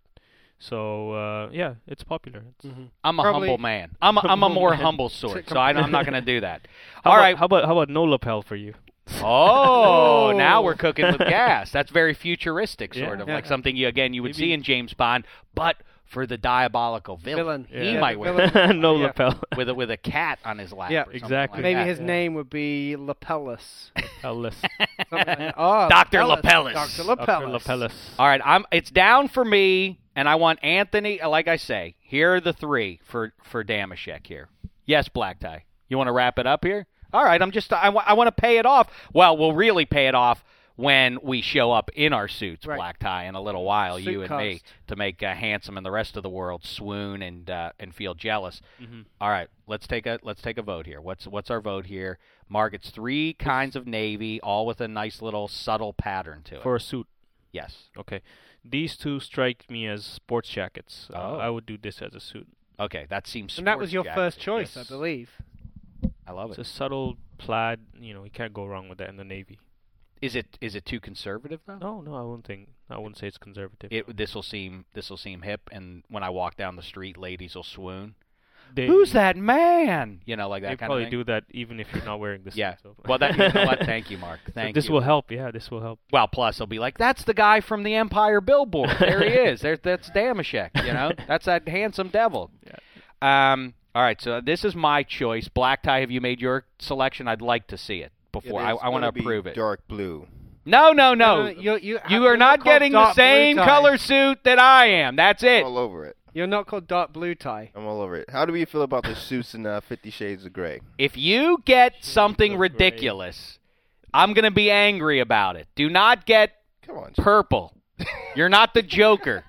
So yeah, it's popular. I'm a Probably- humble man. I'm a more man. humble sort, so I'm not going to do that. How All about, right. How about no lapel for you? Oh, now we're cooking with gas. That's very futuristic, sort Yeah. of like something you would see Maybe- in James Bond, but for the diabolical villain. He Yeah. might the wear it villain. No Yeah. lapel. with a cat on his lap. Yeah, or something exactly. like Maybe that. his name would be Lapellus. Lapelless. Something like that. Oh, Dr. Lapellus. Lapellus. Dr. Dr. Lapellus. Lapellus. All right, it's down for me, and I want Anthony. Like I say, here are the three for Damashek here. Yes, Black Tie. You want to wrap it up here? All right, I want to pay it off. Well, we'll really pay it off when we show up in our suits, Right. Black Tie, in a little while, Suit you and me, cast. to make Handsome and the rest of the world swoon and feel jealous. Mm-hmm. All right, let's take a vote here. What's our vote here? Mark, it's three kinds of navy, all with a nice little subtle pattern to it. For a suit. Yes. Okay. These two strike me as sports jackets. Oh. I would do this as a suit. Okay, that seems. And that was your sports first jacket. choice, Yes. I believe. I love It's it. a subtle plaid. You can't go wrong with that in the Navy. Is it too conservative though? No, I wouldn't say it's conservative. This will seem hip, and when I walk down the street, ladies will swoon. They, Who's that man? Like They that kind of probably thing. do that even if you're not wearing the suit. Yeah. So. Well, you know what? Thank you, Mark. So Thank this you. will help. Yeah, this will help. Well, plus they'll be like, "That's the guy from the Empire billboard. There he is. That's Damashek. That's that handsome devil." Yeah. All right. So this is my choice. Black Tie. Have you made your selection? I'd like to see it before. I want to approve it. Dark blue. No. You You are not getting the same color suit that I am. That's it. I'm all over it. You're not called Dark Blue Tie. I'm all over it. How do you feel about the suits in 50 Shades of Grey? If you get something of gray. ridiculous, I'm going to be angry about it. Do not get Come on. purple. You're not the Joker.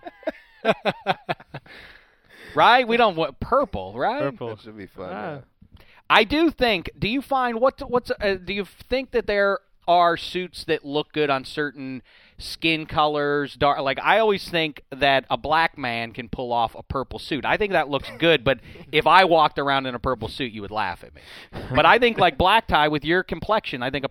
Right? We don't want purple, right? Purple. That should be fun. Ah. yeah. I do think. Do you find do you think that there are suits that look good on certain skin colors? Like I always think that a black man can pull off a purple suit. I think that looks good, but if I walked around in a purple suit, you would laugh at me. But I think like Black Tie with your complexion, I think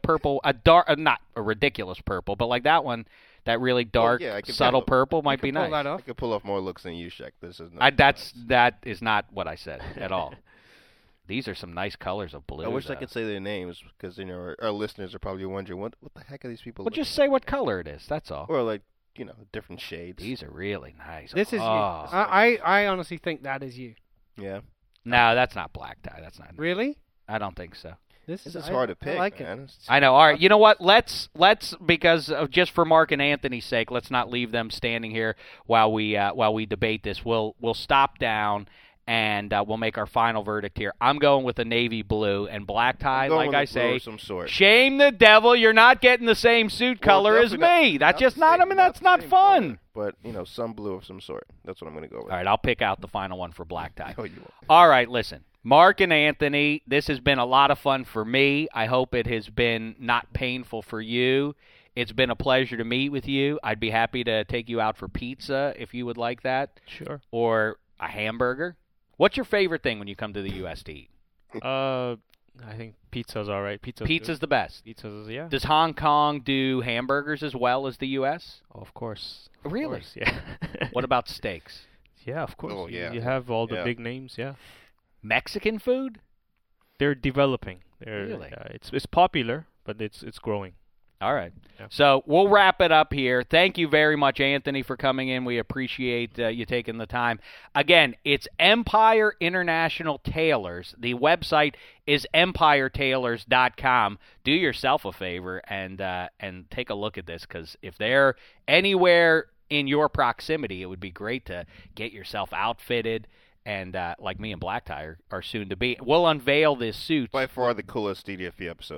not a ridiculous purple, but like that one, that really dark, yeah, I can subtle pull- purple might be Pull nice. that I off. could pull off more looks than you, Shaq. This is not. That is not what I said at all. These are some nice colors of blue. I wish I though. could say their names because our listeners are probably wondering what the heck are these people? Well, looking just say what color it is. That's all. or like different shades. These are really nice. This is you. Oh. I honestly think that is you. Yeah, No, that's not Black Tie. That's not. Really? I don't think so. This this is hard to pick. I like man. it. It's- I know. All right. You know what? Let's because of, just for Mark and Anthony's sake, let's not leave them standing here while we debate this. We'll stop down and we'll make our final verdict here. I'm going with a navy blue and Black Tie. I'm going Like with I a blue say, of some sort. shame the devil. You're not getting the same suit Well, color as definitely me. That's just the not. I same- mean, that's not the same fun. color, but some blue of some sort. That's what I'm going to go with. All right. I'll pick out the final one for Black Tie. Oh, you won't. All right, listen. Mark and Anthony, this has been a lot of fun for me. I hope it has been not painful for you. It's been a pleasure to meet with you. I'd be happy to take you out for pizza if you would like that, Sure. or a hamburger. What's your favorite thing when you come to the U.S. to eat? I think pizza's all right. Pizza's the best. Pizza's yeah. Does Hong Kong do hamburgers as well as the U.S.? Oh, of course. Of Really? course, yeah. What about steaks? Yeah, of course. Oh, yeah. You have all the Yeah. big names. Yeah. Mexican food? They're developing. Really? It's popular, but it's growing. All right. Yeah. So we'll wrap it up here. Thank you very much, Anthony, for coming in. We appreciate you taking the time. Again, it's Empire International Tailors. The website is empiretailors.com. Do yourself a favor and take a look at this, because if they're anywhere in your proximity, it would be great to get yourself outfitted. And like me and Black Tie are soon to be. We'll unveil this suit. By far the coolest DDFP episode ever.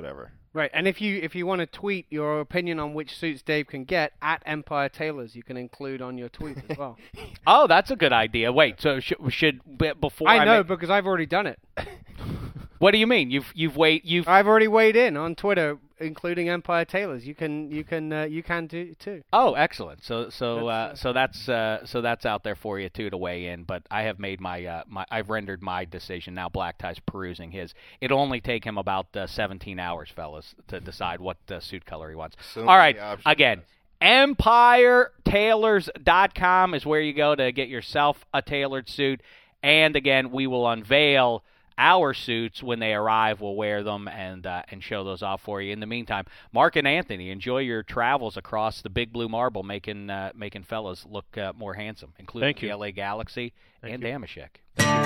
Right, and if you want to tweet your opinion on which suits Dave can get at Empire Tailors, you can include on your tweet as well. Oh, that's a good idea. Wait, so should before I know because I've already done it. What do you mean? You've I've already weighed in on Twitter, including Empire Tailors. You can do it too. Oh, excellent. So that's out there for you too to weigh in. But I have made I've rendered my decision. Now Black Tie's perusing his. It'll only take him about 17 hours, fellas, to decide what suit color he wants. So all right, options. again. EmpireTailors.com is where you go to get yourself a tailored suit. And again, we will unveil our suits when they arrive. We'll wear them and show those off for you. In the meantime, Mark and Anthony, enjoy your travels across the Big Blue Marble, making fellas look more handsome, including the LA Galaxy and Damashek.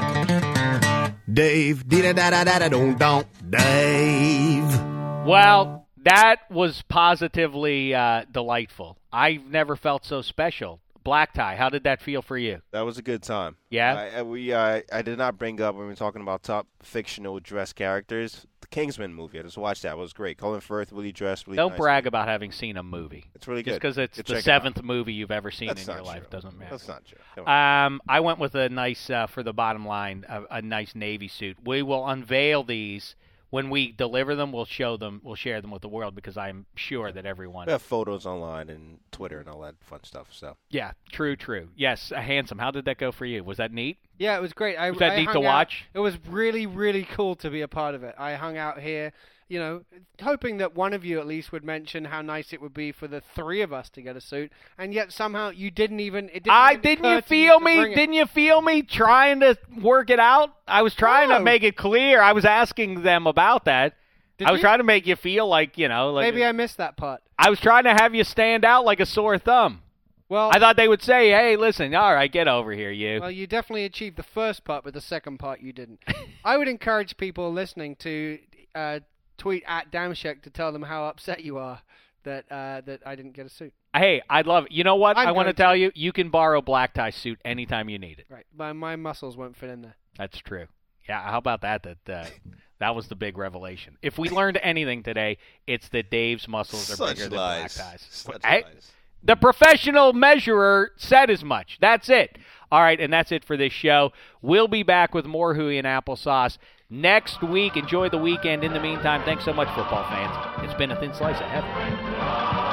Dave, dee-da-da-da-da-don't, Dave. Well, that was positively delightful. I've never felt so special. Black Tie, how did that feel for you? That was a good time. Yeah? I did not bring up when we were talking about top fictional dress characters. The Kingsman movie, I just watched that. It was great. Colin Firth, really dressed. Really Don't nice. brag about having seen a movie. It's really good. Just because it's the Check it out. 7th movie you've ever seen That's in your not life true. doesn't matter. That's not true. Come on. I went with a nice, for the bottom line, a nice Navy suit. We will unveil these. When we deliver them, we'll share them with the world because I'm sure that everyone... We have photos online and Twitter and all that fun stuff. So Yeah, true. Yes, Handsome, how did that go for you? Was that neat? Yeah, it was great. Was that neat to watch? It was really, really cool to be a part of it. I hung out here, hoping that one of you at least would mention how nice it would be for the three of us to get a suit, and yet somehow you didn't even. Didn't you feel me trying to work it out? I was trying to make it clear. I was asking them about that. I was trying to make you feel like maybe I missed that part. I was trying to have you stand out like a sore thumb. Well, I thought they would say, "Hey, listen, all right, get over here, you." Well, you definitely achieved the first part, but the second part you didn't. I would encourage people listening to tweet at Damashek to tell them how upset you are that I didn't get a suit. Hey, I'd love it. You know what? I want to tell you, you can borrow Black Tie suit anytime you need it. Right, my muscles won't fit in there. That's true. Yeah, how about that? That was the big revelation. If we learned anything today, it's that Dave's muscles are bigger than Black Tie's. Such lies. The professional measurer said as much. That's it. All right, and that's it for this show. We'll be back with more Huey and Applesauce next week. Enjoy the weekend. In the meantime, thanks so much, football fans. It's been a thin slice of heaven.